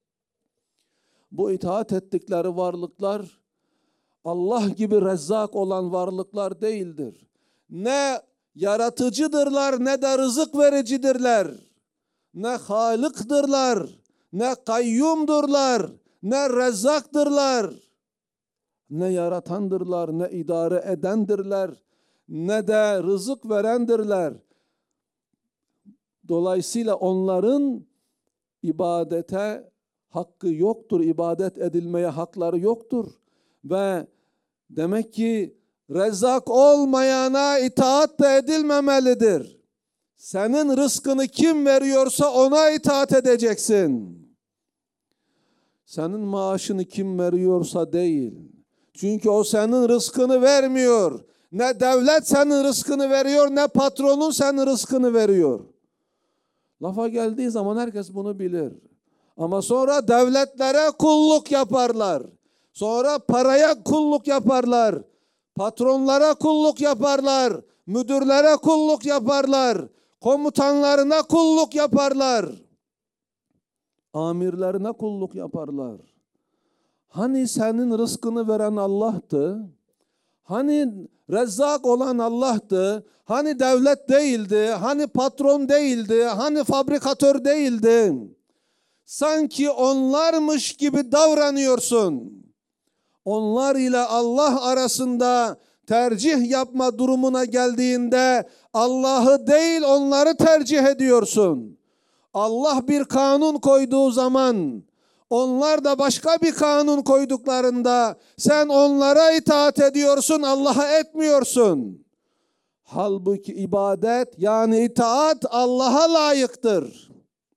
Bu itaat ettikleri varlıklar Allah gibi Rezzak olan varlıklar değildir. Ne yaratıcıdırlar ne de rızık vericidirler. Ne Halık'dırlar, ne Kayyumdurlar, ne Rezzak'dırlar. Ne yaratandırlar, ne idare edendirler, ne de rızık verendirler. Dolayısıyla onların ibadete hakkı yoktur, ibadet edilmeye hakları yoktur. Ve demek ki Rezzak olmayana itaat da edilmemelidir. Senin rızkını kim veriyorsa ona itaat edeceksin. Senin maaşını kim veriyorsa değil. Çünkü o senin rızkını vermiyor. Ne devlet senin rızkını veriyor, ne patronun senin rızkını veriyor. Lafa geldiği zaman herkes bunu bilir. Ama sonra devletlere kulluk yaparlar. Sonra paraya kulluk yaparlar. Patronlara kulluk yaparlar. Müdürlere kulluk yaparlar. Komutanlarına kulluk yaparlar. Amirlerine kulluk yaparlar. Hani senin rızkını veren Allah'tı? Hani Rezzak olan Allah'tı? Hani devlet değildi? Hani patron değildi? Hani fabrikatör değildi? Sanki onlarmış gibi davranıyorsun. Onlar ile Allah arasında tercih yapma durumuna geldiğinde Allah'ı değil onları tercih ediyorsun. Allah bir kanun koyduğu zaman, onlar da başka bir kanun koyduklarında sen onlara itaat ediyorsun, Allah'a etmiyorsun. Halbuki ibadet yani itaat Allah'a layıktır.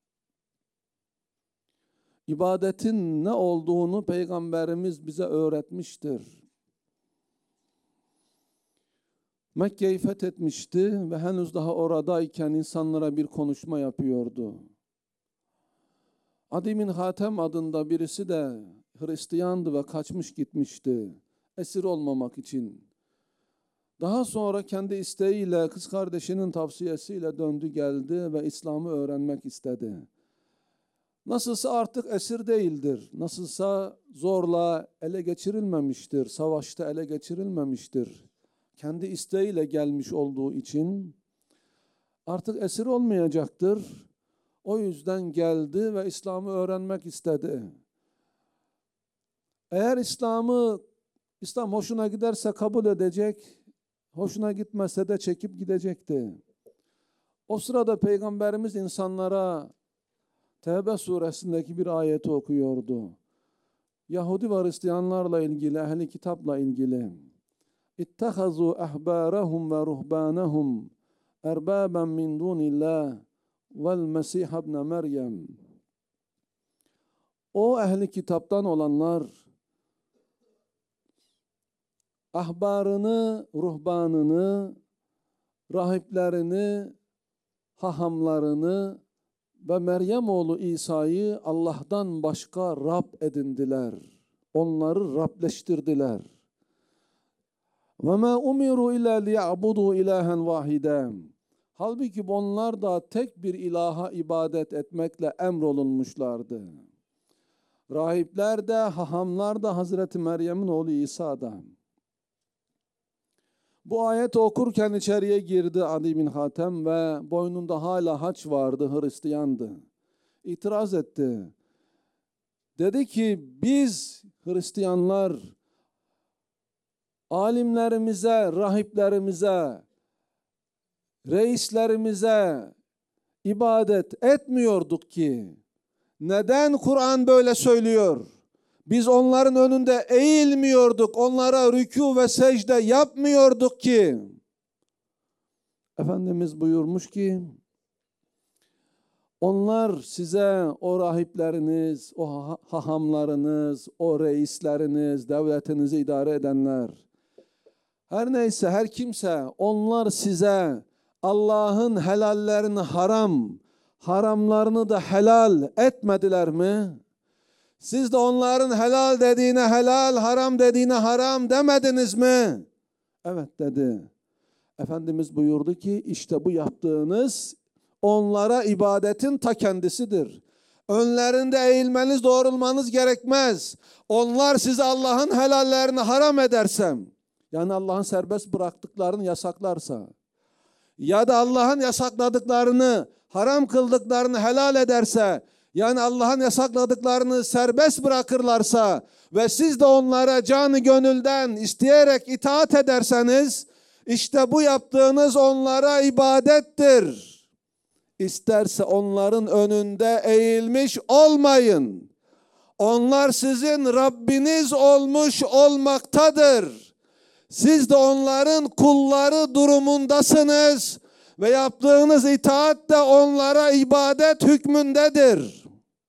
İbadetin ne olduğunu Peygamberimiz bize öğretmiştir. Mekke'yi fethetmişti ve henüz daha oradayken insanlara bir konuşma yapıyordu. Adi bin Hatem adında birisi de Hristiyandı ve kaçmış gitmişti. Esir olmamak için. Daha sonra kendi isteğiyle, kız kardeşinin tavsiyesiyle döndü geldi ve İslam'ı öğrenmek istedi. Nasılsa artık esir değildir. Nasılsa zorla ele geçirilmemiştir. Savaşta ele geçirilmemiştir. Kendi isteğiyle gelmiş olduğu için artık esir olmayacaktır. O yüzden geldi ve İslam'ı öğrenmek istedi. Eğer İslam hoşuna giderse kabul edecek, hoşuna gitmezse de çekip gidecekti. O sırada Peygamberimiz insanlara Tevbe suresindeki bir ayeti okuyordu. Yahudi ve Hristiyanlarla ilgili, ehli kitapla ilgili. İttehazu ahbarahum ve ruhbanahum erbaben min dunillah vel Mesih ibn Meryem. O ehli kitaptan olanlar ahbarını, ruhbanını, rahiplerini, hahamlarını ve Meryem oğlu İsa'yı Allah'tan başka Rab edindiler. Onları Rableştirdiler. وَمَا اُمِرُوا اِلَّا لِيَعْبُدُوا اِلَٰهًا وَاحِدًا. Halbuki onlar da tek bir ilaha ibadet etmekle emrolunmuşlardı. Rahipler de, hahamlar da Hazreti Meryem'in oğlu İsa'da. Bu ayeti okurken içeriye girdi Adi bin Hatem ve boynunda hala haç vardı, Hristiyandı. İtiraz etti. Dedi ki biz Hristiyanlar alimlerimize, rahiplerimize, reislerimize ibadet etmiyorduk ki. Neden Kur'an böyle söylüyor? Biz onların önünde eğilmiyorduk, onlara rükû ve secde yapmıyorduk ki. Efendimiz buyurmuş ki, onlar size o rahipleriniz, o hahamlarınız, o reisleriniz, devletinizi idare edenler, her neyse, her kimse, onlar size Allah'ın helallerini haram, haramlarını da helal etmediler mi? Siz de onların helal dediğine helal, haram dediğine haram demediniz mi? Evet dedi. Efendimiz buyurdu ki işte bu yaptığınız onlara ibadetin ta kendisidir. Önlerinde eğilmeniz, doğrulmanız gerekmez. Onlar size Allah'ın helallerini haram edersem, yani Allah'ın serbest bıraktıklarını yasaklarsa ya da Allah'ın yasakladıklarını, haram kıldıklarını helal ederse, yani Allah'ın yasakladıklarını serbest bırakırlarsa ve siz de onlara canı gönülden isteyerek itaat ederseniz, işte bu yaptığınız onlara ibadettir. İsterse onların önünde eğilmiş olmayın. Onlar sizin Rabbiniz olmuş olmaktadır. Siz de onların kulları durumundasınız ve yaptığınız itaat de onlara ibadet hükmündedir.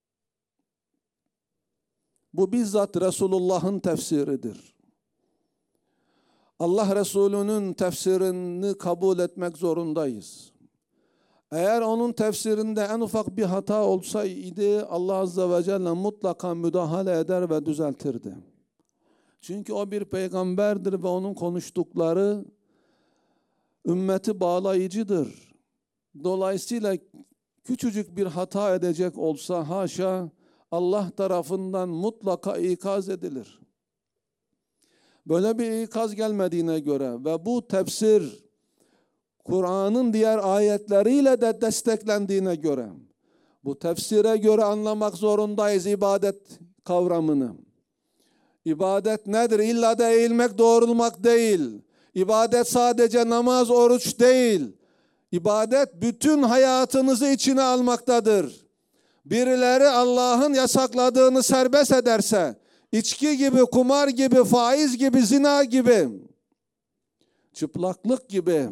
Bu bizzat Resulullah'ın tefsiridir. Allah Resulü'nün tefsirini kabul etmek zorundayız. Eğer onun tefsirinde en ufak bir hata olsaydı Allah Azze ve Celle mutlaka müdahale eder ve düzeltirdi. Çünkü o bir peygamberdir ve onun konuştukları ümmeti bağlayıcıdır. Dolayısıyla küçücük bir hata edecek olsa haşa Allah tarafından mutlaka ikaz edilir. Böyle bir ikaz gelmediğine göre ve bu tefsir Kur'an'ın diğer ayetleriyle de desteklendiğine göre bu tefsire göre anlamak zorundayız ibadet kavramını. İbadet nedir? İlla da eğilmek, doğrulmak değil. İbadet sadece namaz, oruç değil. İbadet bütün hayatınızı içine almaktadır. Birileri Allah'ın yasakladığını serbest ederse, içki gibi, kumar gibi, faiz gibi, zina gibi, çıplaklık gibi,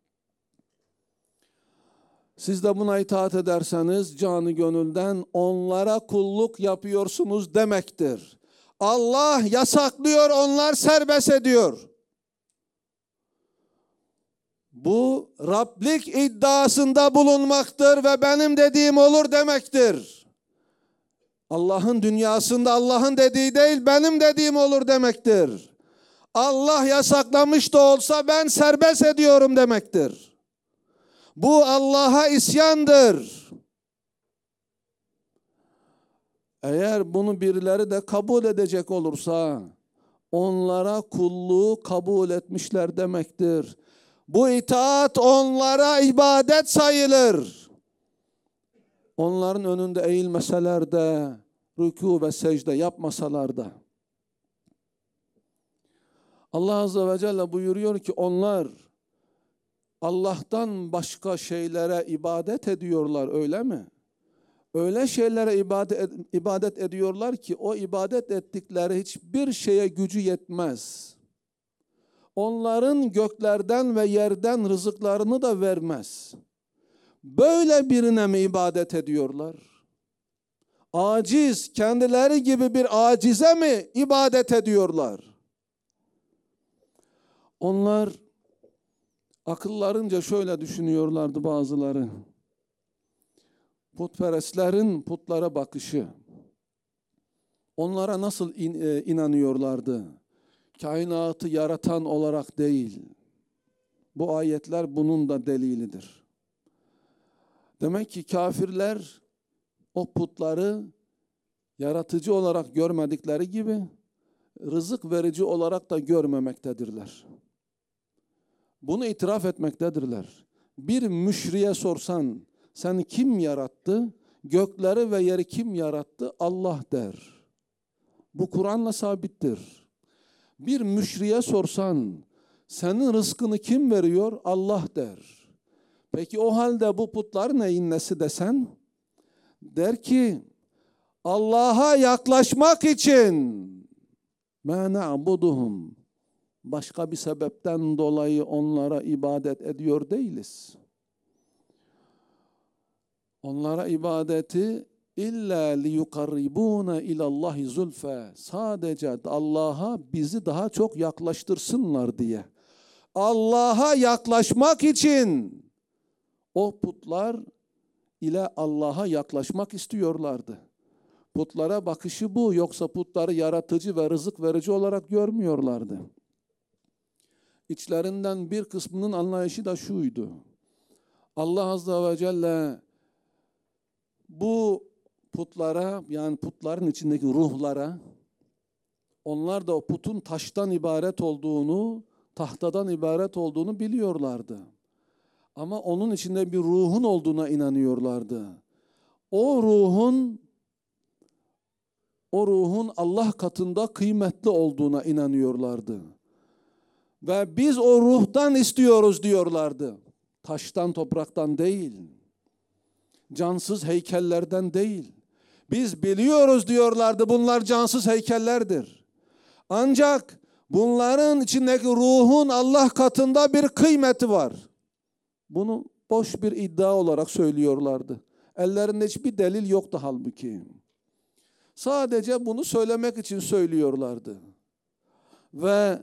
siz de buna itaat ederseniz canı gönülden onlara kulluk yapıyorsunuz demektir. Allah yasaklıyor, onlar serbest ediyor. Bu Rablik iddiasında bulunmaktır ve benim dediğim olur demektir. Allah'ın dünyasında Allah'ın dediği değil, benim dediğim olur demektir. Allah yasaklamış da olsa ben serbest ediyorum demektir. Bu Allah'a isyandır. Eğer bunu birileri de kabul edecek olursa onlara kulluğu kabul etmişler demektir. Bu itaat onlara ibadet sayılır. Onların önünde eğilmeseler de, rükû ve secde yapmasalar da. Allah Azze ve Celle buyuruyor ki onlar Allah'tan başka şeylere ibadet ediyorlar, öyle mi? Öyle şeylere ibadet ediyorlar ki o ibadet ettikleri hiçbir şeye gücü yetmez. Onların göklerden ve yerden rızıklarını da vermez. Böyle birine mi ibadet ediyorlar? Aciz, kendileri gibi bir acize mi ibadet ediyorlar? Onlar akıllarınca şöyle düşünüyorlardı bazıları. Putperestlerin putlara bakışı. Onlara nasıl inanıyorlardı? Kainatı yaratan olarak değil. Bu ayetler bunun da delilidir. Demek ki kafirler o putları yaratıcı olarak görmedikleri gibi rızık verici olarak da görmemektedirler. Bunu itiraf etmektedirler. Bir müşriye sorsan seni kim yarattı? Gökleri ve yeri kim yarattı? Allah der. Bu Kur'an'la sabittir. Bir müşriye sorsan senin rızkını kim veriyor? Allah der. Peki o halde bu putlar neyin nesi desen? Der ki Allah'a yaklaşmak için مَا نَعْبُدُهُمْ başka bir sebepten dolayı onlara ibadet ediyor değiliz. Onlara ibadeti illa liyukarribuna ilallahi zulfa sadece Allah'a bizi daha çok yaklaştırsınlar diye. Allah'a yaklaşmak için o putlar ile Allah'a yaklaşmak istiyorlardı. Putlara bakışı bu. Yoksa putları yaratıcı ve rızık verici olarak görmüyorlardı. İçlerinden bir kısmının anlayışı da şuydu. Allah Azze ve Celle bu putlara, yani putların içindeki ruhlara, onlar da o putun taştan ibaret olduğunu, tahtadan ibaret olduğunu biliyorlardı. Ama onun içinde bir ruhun olduğuna inanıyorlardı. O ruhun Allah katında kıymetli olduğuna inanıyorlardı. Ve biz o ruhtan istiyoruz diyorlardı. Taştan, topraktan değil. Cansız heykellerden değil. Biz biliyoruz diyorlardı, bunlar cansız heykellerdir. Ancak bunların içindeki ruhun Allah katında bir kıymeti var. Bunu boş bir iddia olarak söylüyorlardı. Ellerinde hiçbir delil yoktu halbuki. Sadece bunu söylemek için söylüyorlardı. Ve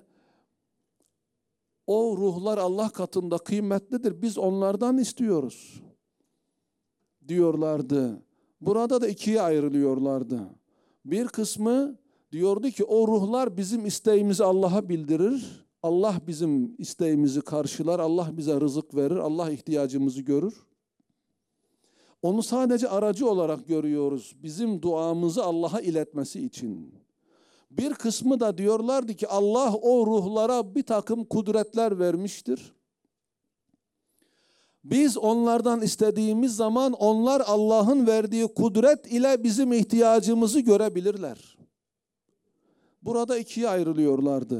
o ruhlar Allah katında kıymetlidir. Biz onlardan istiyoruz diyorlardı. Burada da ikiye ayrılıyorlardı. Bir kısmı diyordu ki o ruhlar bizim isteğimizi Allah'a bildirir. Allah bizim isteğimizi karşılar. Allah bize rızık verir. Allah ihtiyacımızı görür. Onu sadece aracı olarak görüyoruz. Bizim duamızı Allah'a iletmesi için. Bir kısmı da diyorlardı ki Allah o ruhlara bir takım kudretler vermiştir. Biz onlardan istediğimiz zaman onlar Allah'ın verdiği kudret ile bizim ihtiyacımızı görebilirler. Burada ikiye ayrılıyorlardı.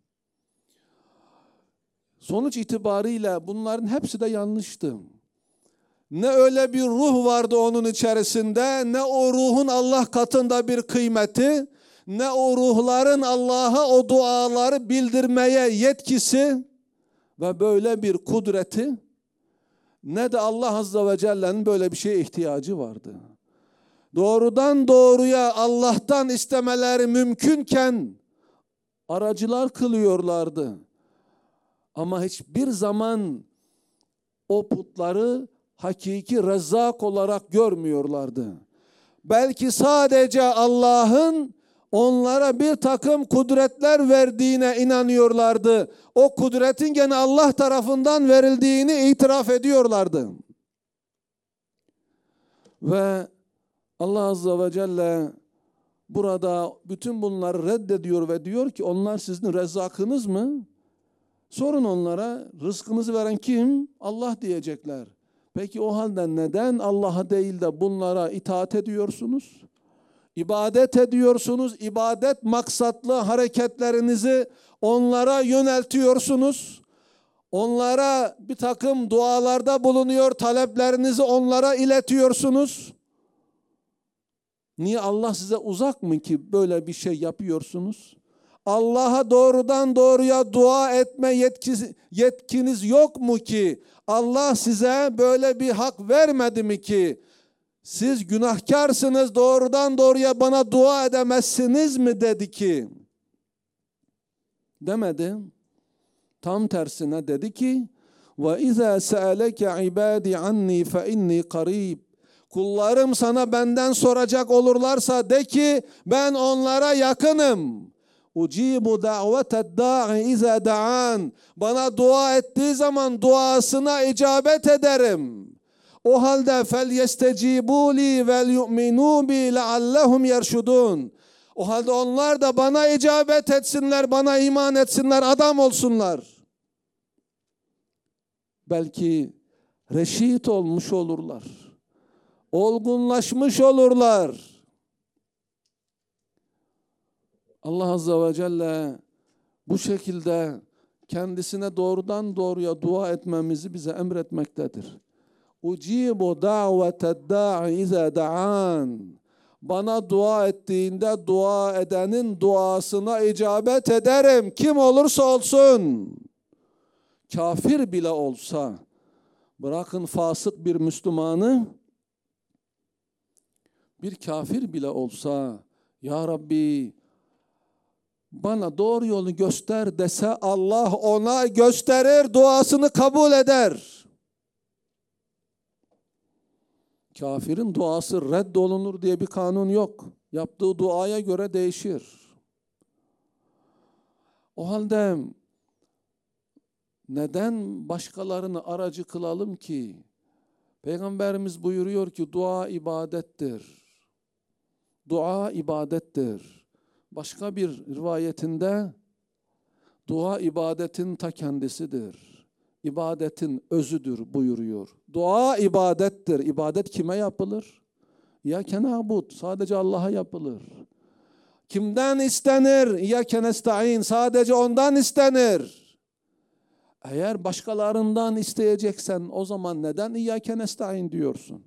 Sonuç itibariyle bunların hepsi de yanlıştı. Ne öyle bir ruh vardı onun içerisinde, ne o ruhun Allah katında bir kıymeti, ne o ruhların Allah'a o duaları bildirmeye yetkisi ve böyle bir kudreti, ne de Allah Azze ve Celle'nin böyle bir şeye ihtiyacı vardı. Doğrudan doğruya Allah'tan istemeleri mümkünken aracılar kılıyorlardı. Ama hiçbir zaman o putları hakiki Rezzak olarak görmüyorlardı. Belki sadece Allah'ın onlara bir takım kudretler verdiğine inanıyorlardı. O kudretin gene Allah tarafından verildiğini itiraf ediyorlardı. Ve Allah Azze ve Celle burada bütün bunları reddediyor ve diyor ki onlar sizin rezzakınız mı? Sorun onlara, rızkınızı veren kim? Allah diyecekler. Peki o halde neden Allah'a değil de bunlara itaat ediyorsunuz? İbadet ediyorsunuz, ibadet maksatlı hareketlerinizi onlara yöneltiyorsunuz. Onlara bir takım dualarda bulunuyor, taleplerinizi onlara iletiyorsunuz. Niye Allah size uzak mı ki böyle bir şey yapıyorsunuz? Allah'a doğrudan doğruya dua etme yetkiniz yok mu ki? Allah size böyle bir hak vermedi mi ki? Siz günahkarsınız, doğrudan doğruya bana dua edemezsiniz mi dedi ki? Demedi. Tam tersine dedi ki: "Ve izâ se'eleke ibâdî annî fe innî qarîb." Kullarım sana benden soracak olurlarsa de ki ben onlara yakınım. Ucibu da'veted da'i izâ da'an. Bana dua ettiği zaman duasına icabet ederim. O halde fel yestecibû li vel yu'minû bi leallehum yerşudûn. O halde onlar da bana icabet etsinler, bana iman etsinler, adam olsunlar. Belki reşit olmuş olurlar. Olgunlaşmış olurlar. Allah Azze ve Celle bu şekilde kendisine doğrudan doğruya dua etmemizi bize emretmektedir. Ucibu da'veted da'i izâ da'an. Bana dua ettiğinde dua edenin duasına icabet ederim. Kim olursa olsun. Kafir bile olsa. Bırakın fasık bir Müslümanı. Bir kafir bile olsa, Ya Rabbi bana doğru yolu göster dese Allah ona gösterir, duasını kabul eder. Kafirin duası reddolunur diye bir kanun yok. Yaptığı duaya göre değişir. O halde neden başkalarını aracı kılalım ki? Peygamberimiz buyuruyor ki dua ibadettir. Dua ibadettir. Başka bir rivayetinde dua ibadetin ta kendisidir. İbadetin özüdür buyuruyor. Dua ibadettir. İbadet kime yapılır? İyyâke na'bud. Sadece Allah'a yapılır. Kimden istenir? İyyâke nesta'in. Sadece ondan istenir. Eğer başkalarından isteyeceksen o zaman neden İyyâke nesta'in diyorsun?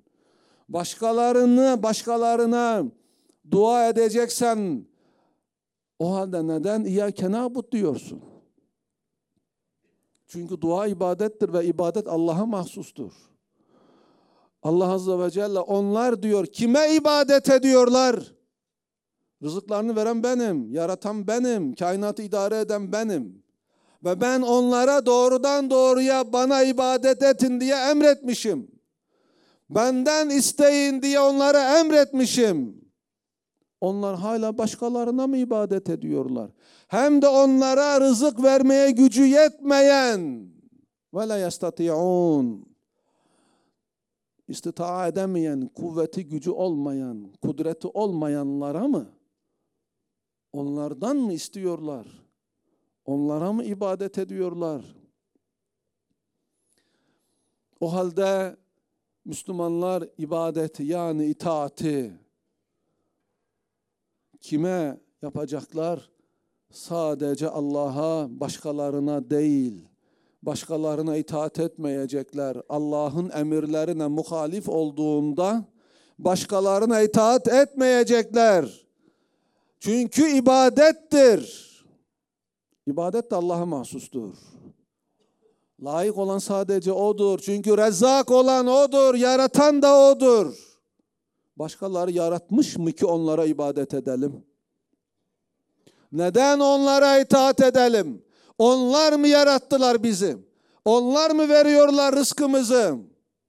Başkalarına dua edeceksen o halde neden İyyâke na'bud diyorsun? Çünkü dua ibadettir ve ibadet Allah'a mahsustur. Allah Azze ve Celle onlar diyor kime ibadet ediyorlar? Rızıklarını veren benim, yaratan benim, kainatı idare eden benim. Ve ben onlara doğrudan doğruya bana ibadet edin diye emretmişim. Benden isteyin diye onlara emretmişim. Onlar hala başkalarına mı ibadet ediyorlar? Hem de onlara rızık vermeye gücü yetmeyen ve la yastati'un, istita'a edemeyen, kuvveti gücü olmayan, kudreti olmayanlara mı? Onlardan mı istiyorlar? Onlara mı ibadet ediyorlar? O halde Müslümanlar ibadeti yani itaati kime yapacaklar? Sadece Allah'a, başkalarına değil. Başkalarına itaat etmeyecekler. Allah'ın emirlerine muhalif olduğunda başkalarına itaat etmeyecekler. Çünkü ibadettir. İbadet de Allah'a mahsustur. Layık olan sadece O'dur. Çünkü Rezzak olan O'dur, yaratan da O'dur. Başkaları yaratmış mı ki onlara ibadet edelim? Neden onlara itaat edelim? Onlar mı yarattılar bizi? Onlar mı veriyorlar rızkımızı?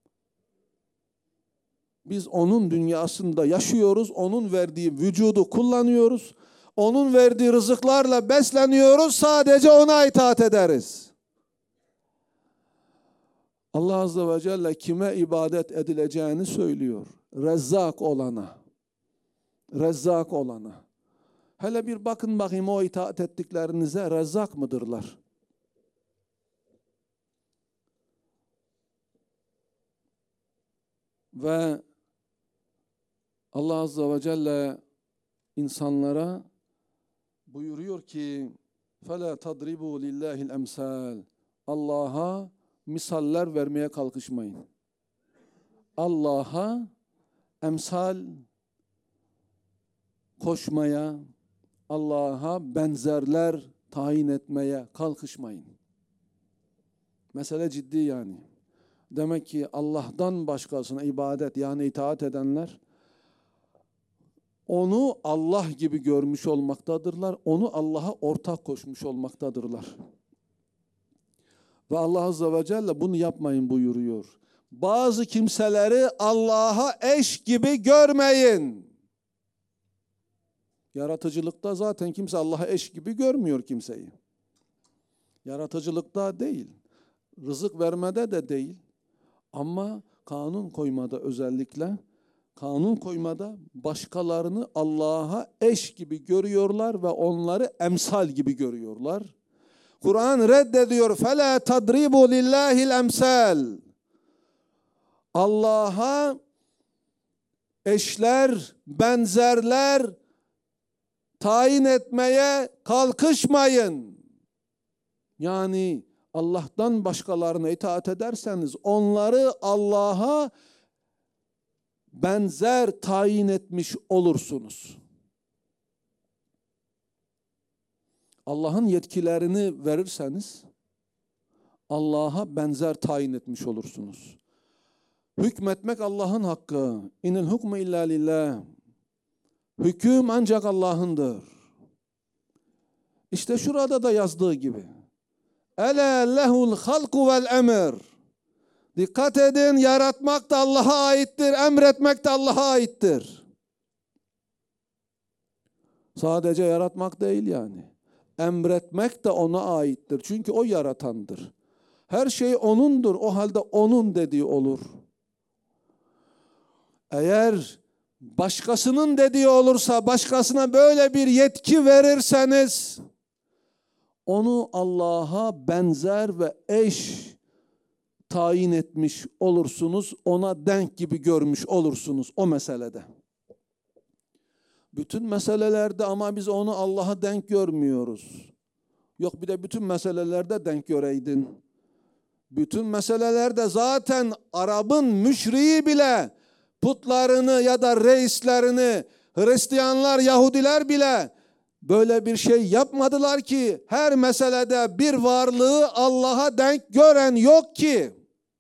Biz onun dünyasında yaşıyoruz, onun verdiği vücudu kullanıyoruz. Onun verdiği rızıklarla besleniyoruz, sadece ona itaat ederiz. Allah Azze ve Celle kime ibadet edileceğini söylüyor. Rezzak olana. Rezzak olana. Hele bir bakın bakayım o itaat ettiklerinize rezzak mıdırlar? Ve Allah Azze ve Celle insanlara buyuruyor ki فَلَا تَضْرِبُوا لِلّٰهِ الْاَمْسَالِ Allah'a misaller vermeye kalkışmayın. Allah'a emsal koşmaya, Allah'a benzerler tayin etmeye kalkışmayın. Mesele ciddi yani. Demek ki Allah'tan başkasına ibadet yani itaat edenler onu Allah gibi görmüş olmaktadırlar. Onu Allah'a ortak koşmuş olmaktadırlar. Ve Allah Azze ve Celle bunu yapmayın buyuruyor. Bazı kimseleri Allah'a eş gibi görmeyin. Yaratıcılıkta zaten kimse Allah'a eş gibi görmüyor kimseyi. Yaratıcılıkta değil. Rızık vermede de değil. Ama kanun koymada özellikle kanun koymada başkalarını Allah'a eş gibi görüyorlar ve onları emsal gibi görüyorlar. Kur'an reddediyor. فَلَا تَضْرِبُوا لِلّٰهِ الْاَمْسَالِ Allah'a eşler, benzerler tayin etmeye kalkışmayın. Yani Allah'tan başkalarına itaat ederseniz onları Allah'a benzer tayin etmiş olursunuz. Allah'ın yetkilerini verirseniz Allah'a benzer tayin etmiş olursunuz. Hükmetmek Allah'ın hakkı. İnil hukmu illa lillah. Hüküm ancak Allah'ındır. İşte şurada da yazdığı gibi. Ela lehul halku vel emr. Dikkat edin, yaratmak da Allah'a aittir, emretmek de Allah'a aittir. Sadece yaratmak değil yani. Emretmek de ona aittir. Çünkü o yaratandır. Her şey O'nundur. O halde O'nun dediği olur. Eğer başkasının dediği olursa, başkasına böyle bir yetki verirseniz, onu Allah'a benzer ve eş tayin etmiş olursunuz. Ona denk gibi görmüş olursunuz o meselede. Bütün meselelerde ama biz onu Allah'a denk görmüyoruz. Yok bir de bütün meselelerde denk göreydin. Bütün meselelerde zaten Arap'ın müşriği bile putlarını ya da reislerini, Hristiyanlar, Yahudiler bile böyle bir şey yapmadılar ki her meselede bir varlığı Allah'a denk gören yok ki.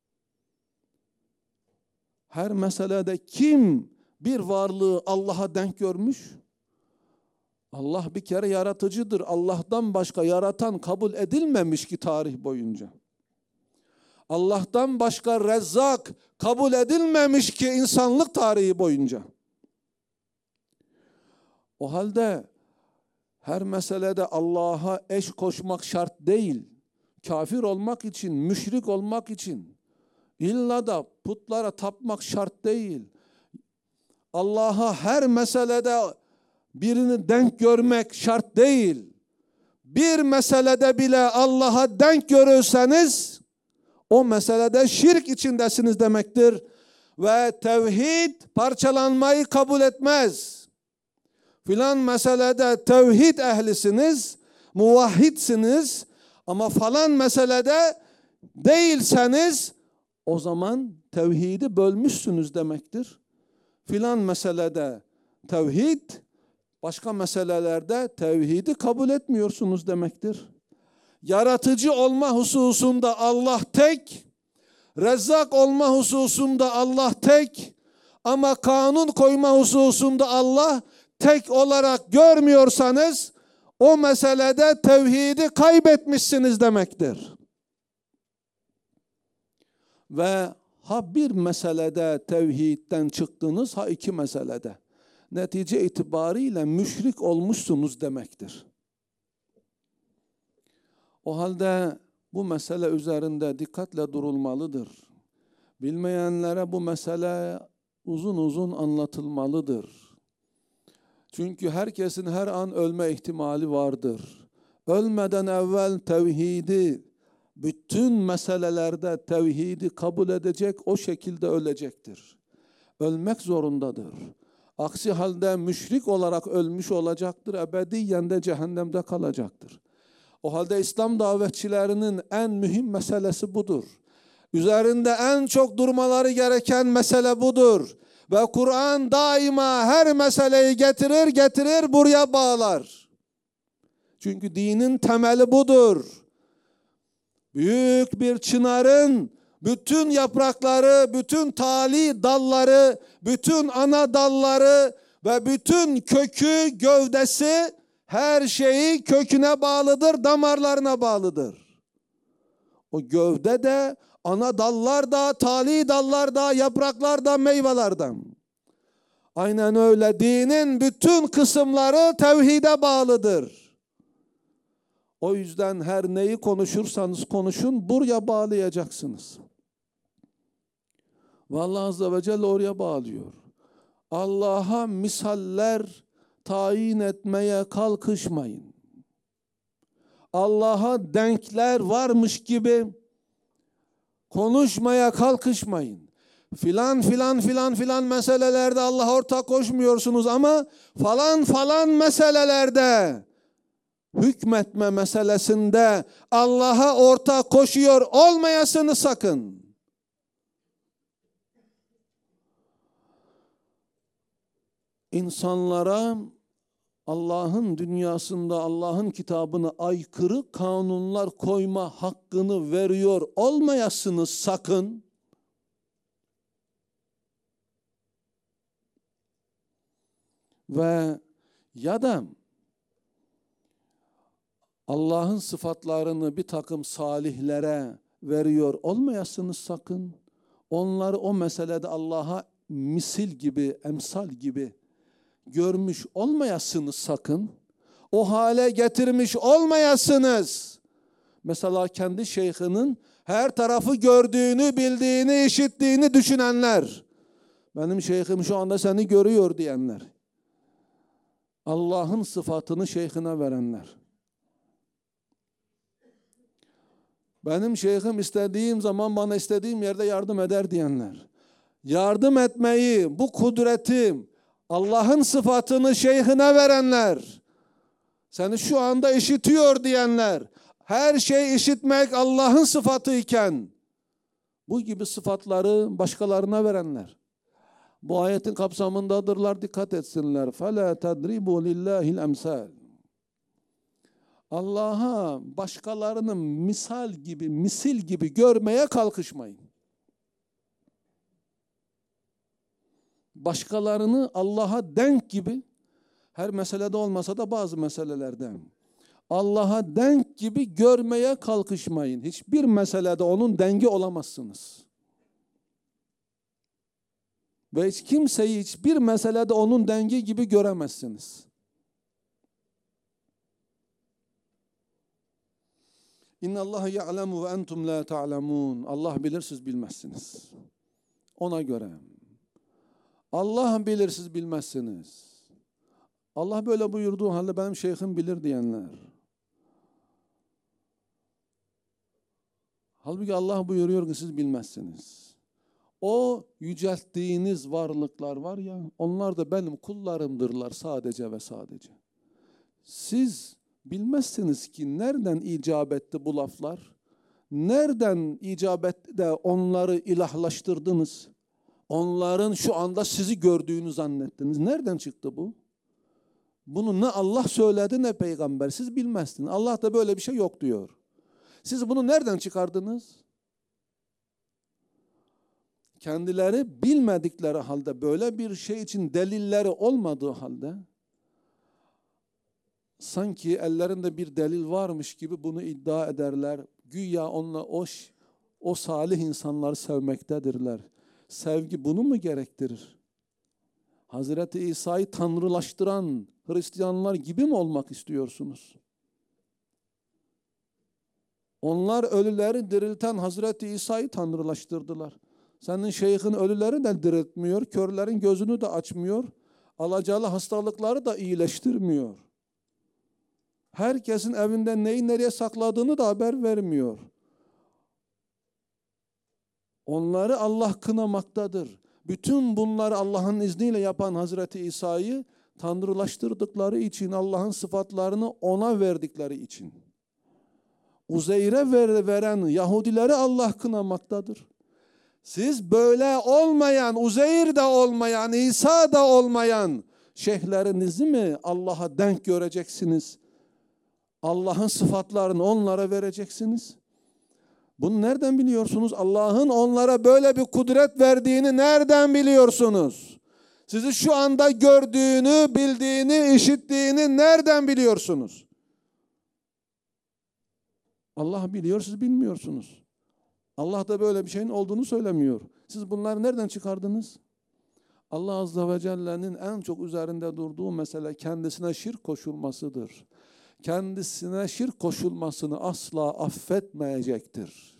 Her meselede kim bir varlığı Allah'a denk görmüş? Allah bir kere yaratıcıdır. Allah'tan başka yaratan kabul edilmemiş ki tarih boyunca. Allah'tan başka Rezzak kabul edilmemiş ki insanlık tarihi boyunca. O halde her meselede Allah'a eş koşmak şart değil. Kafir olmak için, müşrik olmak için, illa da putlara tapmak şart değil. Allah'a her meselede birini denk görmek şart değil. Bir meselede bile Allah'a denk görürseniz o meselede şirk içindesiniz demektir. Ve tevhid parçalanmayı kabul etmez. Filan meselede tevhid ehlisiniz, muvahhidsiniz ama falan meselede değilseniz o zaman tevhidi bölmüşsünüz demektir. Filan meselede tevhid, başka meselelerde tevhidi kabul etmiyorsunuz demektir. Yaratıcı olma hususunda Allah tek, Rezzak olma hususunda Allah tek ama kanun koyma hususunda Allah tek olarak görmüyorsanız o meselede tevhidi kaybetmişsiniz demektir. Ve ha bir meselede tevhidden çıktınız, ha iki meselede. Netice itibariyle müşrik olmuşsunuz demektir. O halde bu mesele üzerinde dikkatle durulmalıdır. Bilmeyenlere bu mesele uzun uzun anlatılmalıdır. Çünkü herkesin her an ölme ihtimali vardır. Ölmeden evvel tevhidi, bütün meselelerde tevhidi kabul edecek, o şekilde ölecektir. Ölmek zorundadır. Aksi halde müşrik olarak ölmüş olacaktır, ebediyen de cehennemde kalacaktır. O halde İslam davetçilerinin en mühim meselesi budur. Üzerinde en çok durmaları gereken mesele budur. Ve Kur'an daima her meseleyi getirir buraya bağlar. Çünkü dinin temeli budur. Büyük bir çınarın bütün yaprakları, bütün tali dalları, bütün ana dalları ve bütün kökü, gövdesi, her şeyi köküne bağlıdır, damarlarına bağlıdır. O gövde de, ana dallar da, tali dallar da, yapraklar da, meyvelerden. Aynen öyle dinin bütün kısımları tevhide bağlıdır. O yüzden her neyi konuşursanız konuşun buraya bağlayacaksınız. Ve Allah Azze ve Celle oraya bağlıyor. Allah'a misaller tayin etmeye kalkışmayın. Allah'a denkler varmış gibi konuşmaya kalkışmayın. Filan meselelerde Allah'a ortak koşmuyorsunuz ama falan meselelerde hükmetme meselesinde Allah'a ortak koşuyor olmayasını sakın. İnsanlara Allah'ın dünyasında Allah'ın kitabına aykırı kanunlar koyma hakkını veriyor olmayasınız sakın. Ve ya da Allah'ın sıfatlarını bir takım salihlere veriyor olmayasınız sakın. onları o meselede Allah'a misil gibi, emsal gibi görmüş olmayasınız sakın. O hale getirmiş olmayasınız. Mesela kendi şeyhinin her tarafı gördüğünü, bildiğini, işittiğini düşünenler. Benim şeyhim şu anda seni görüyor diyenler. Allah'ın sıfatını şeyhine verenler. Benim şeyhim istediğim zaman bana istediğim yerde yardım eder diyenler. Yardım etmeyi, bu kudreti, Allah'ın sıfatını şeyhine verenler. Seni şu anda işitiyor diyenler. Her şey işitmek Allah'ın sıfatı iken bu gibi sıfatları başkalarına verenler. Bu ayetin kapsamındadırlar, dikkat etsinler. فَلَا تَدْرِبُوا لِلّٰهِ الْاَمْسَالِ Allah'a başkalarını misal gibi, misil gibi görmeye kalkışmayın. Başkalarını Allah'a denk gibi, her meselede olmasa da bazı meselelerde, Allah'a denk gibi görmeye kalkışmayın. Hiçbir meselede onun dengi olamazsınız. Ve hiç kimseyi hiçbir meselede onun dengi gibi göremezsiniz. İnna Allah ya'lemu ve entum la ta'lemun. Allah bilir, siz bilmezsiniz. Ona göre. Allah bilir, siz bilmezsiniz. Allah böyle buyurduğu halde benim şeyhim bilir diyenler. Halbuki Allah buyuruyor ki siz bilmezsiniz. O yücelttiğiniz varlıklar var ya, onlar da benim kullarımdırlar sadece ve sadece. Siz bilmezsiniz ki nereden icap etti bu laflar? Nereden icap etti de onları ilahlaştırdınız? Onların şu anda sizi gördüğünü zannettiniz. Nereden çıktı bu? Bunu ne Allah söyledi ne peygamber. Siz bilmezsiniz. Allah da böyle bir şey yok diyor. Siz bunu nereden çıkardınız? Kendileri bilmedikleri halde, böyle bir şey için delilleri olmadığı halde, sanki ellerinde bir delil varmış gibi bunu iddia ederler. Güya onunla o salih insanları sevmektedirler. Sevgi bunu mu gerektirir? Hazreti İsa'yı tanrılaştıran Hristiyanlar gibi mi olmak istiyorsunuz? Onlar ölüleri dirilten Hazreti İsa'yı tanrılaştırdılar. Senin şeyhin ölüleri de diriltmiyor, körlerin gözünü de açmıyor, alacalı hastalıkları da iyileştirmiyor. Herkesin evinde neyi nereye sakladığını da haber vermiyor. Onları Allah kınamaktadır. Bütün bunları Allah'ın izniyle yapan Hazreti İsa'yı tanrılaştırdıkları için, Allah'ın sıfatlarını ona verdikleri için. Uzeyr'e veren Yahudileri Allah kınamaktadır. Siz böyle olmayan, Uzeyr'de olmayan, İsa'da olmayan şeyhlerinizi mi Allah'a denk göreceksiniz? Allah'ın sıfatlarını onlara vereceksiniz. Bunu nereden biliyorsunuz? Allah'ın onlara böyle bir kudret verdiğini nereden biliyorsunuz? Sizi şu anda gördüğünü, bildiğini, işittiğini nereden biliyorsunuz? Allah biliyor, siz bilmiyorsunuz. Allah da böyle bir şeyin olduğunu söylemiyor. Siz bunları nereden çıkardınız? Allah Azze ve Celle'nin en çok üzerinde durduğu mesele kendisine şirk koşulmasıdır. Kendisine şirk koşulmasını asla affetmeyecektir.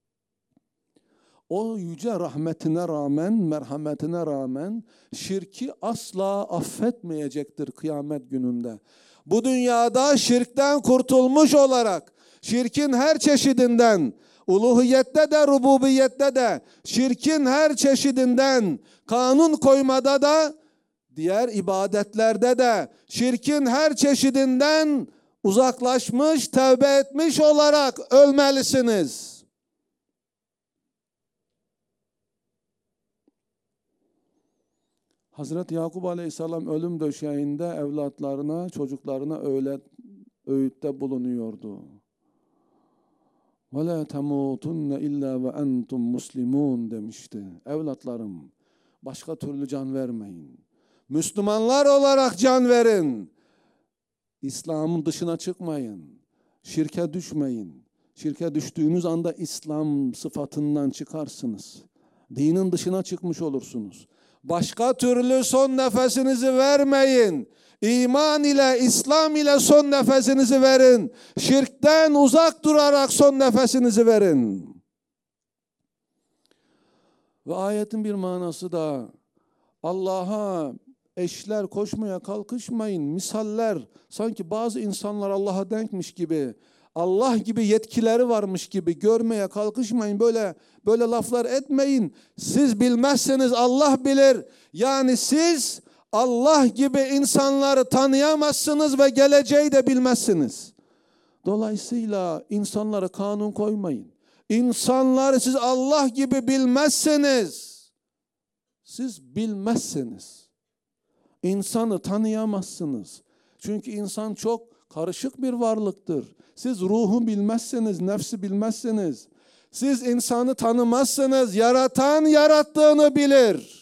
O yüce rahmetine rağmen, merhametine rağmen şirki asla affetmeyecektir kıyamet gününde. Bu dünyada şirkten kurtulmuş olarak, şirkin her çeşidinden, uluhiyette de rububiyette de, şirkin her çeşidinden, kanun koymada da, diğer ibadetlerde de, şirkin her çeşidinden uzaklaşmış, tövbe etmiş olarak ölmelisiniz. Hazreti Yakup Aleyhisselam ölüm döşeğinde evlatlarına, çocuklarına öyle öğütte bulunuyordu. وَلَا تَمُوتُنَّ اِلَّا وَاَنْتُمْ مُسْلِمُونَ demişti. Evlatlarım, başka türlü can vermeyin. Müslümanlar olarak can verin. İslam'ın dışına çıkmayın. Şirke düşmeyin. Şirke düştüğünüz anda İslam sıfatından çıkarsınız. Dinin dışına çıkmış olursunuz. Başka türlü son nefesinizi vermeyin. İman ile, İslam ile son nefesinizi verin. Şirkten uzak durarak son nefesinizi verin. Ve ayetin bir manası da Allah'a eşler koşmaya kalkışmayın. Misaller, sanki bazı insanlar Allah'a denkmiş gibi, Allah gibi yetkileri varmış gibi görmeye kalkışmayın. Böyle laflar etmeyin. Siz bilmezseniz Allah bilir. Yani siz Allah gibi insanları tanıyamazsınız ve geleceği de bilmezsiniz. Dolayısıyla insanlara kanun koymayın. İnsanları siz Allah gibi bilmezseniz, siz bilmezsiniz. İnsanı tanıyamazsınız. Çünkü insan çok karışık bir varlıktır. Siz ruhu bilmezseniz, nefsi bilmezseniz, siz insanı tanımazsınız. Yaratan yarattığını bilir.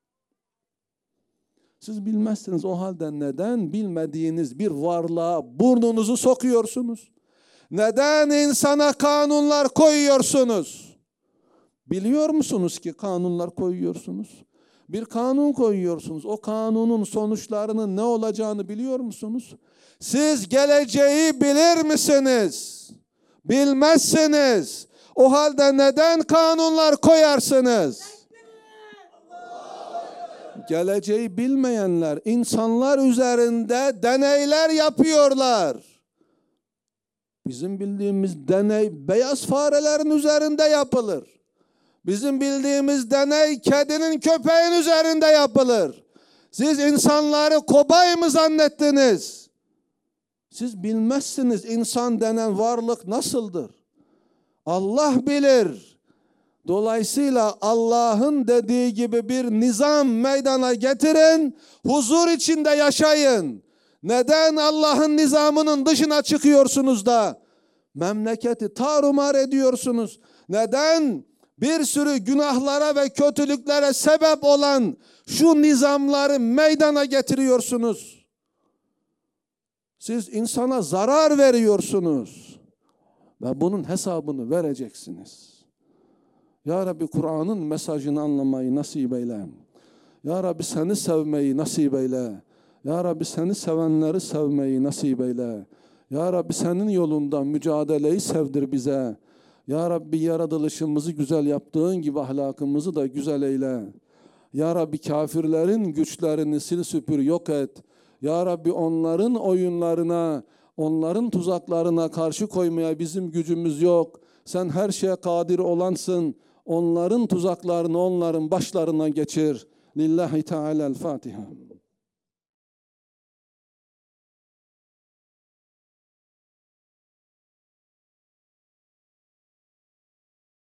Siz bilmezsiniz, o halde neden bilmediğiniz bir varlığa burnunuzu sokuyorsunuz? Neden insana kanunlar koyuyorsunuz? Biliyor musunuz ki kanunlar koyuyorsunuz? Bir kanun koyuyorsunuz. O kanunun sonuçlarının ne olacağını biliyor musunuz? Siz geleceği bilir misiniz? Bilmezsiniz. O halde neden kanunlar koyarsınız? Geleceği bilmeyenler insanlar üzerinde deneyler yapıyorlar. Bizim bildiğimiz deney beyaz farelerin üzerinde yapılır. Bizim bildiğimiz deney kedinin, köpeğin üzerinde yapılır. Siz insanları kobay mı zannettiniz? Siz bilmezsiniz insan denen varlık nasıldır? Allah bilir. Dolayısıyla Allah'ın dediği gibi bir nizam meydana getirin, huzur içinde yaşayın. Neden Allah'ın nizamının dışına çıkıyorsunuz da memleketi tarumar ediyorsunuz? Neden bir sürü günahlara ve kötülüklere sebep olan şu nizamları meydana getiriyorsunuz? Siz insana zarar veriyorsunuz ve bunun hesabını vereceksiniz. Ya Rabbi, Kur'an'ın mesajını anlamayı nasip eyle. Ya Rabbi, seni sevmeyi nasip eyle. Ya Rabbi, seni sevenleri sevmeyi nasip eyle. Ya Rabbi, senin yolunda mücadeleyi sevdir bize. Ya Rabbi, yaratılışımızı güzel yaptığın gibi ahlakımızı da güzel eyle. Ya Rabbi, kafirlerin güçlerini sil süpür yok et. Ya Rabbi, onların oyunlarına, onların tuzaklarına karşı koymaya bizim gücümüz yok. Sen her şeye kadir olansın. Onların tuzaklarını onların başlarına geçir. Lillahi Teala'l-Fatiha.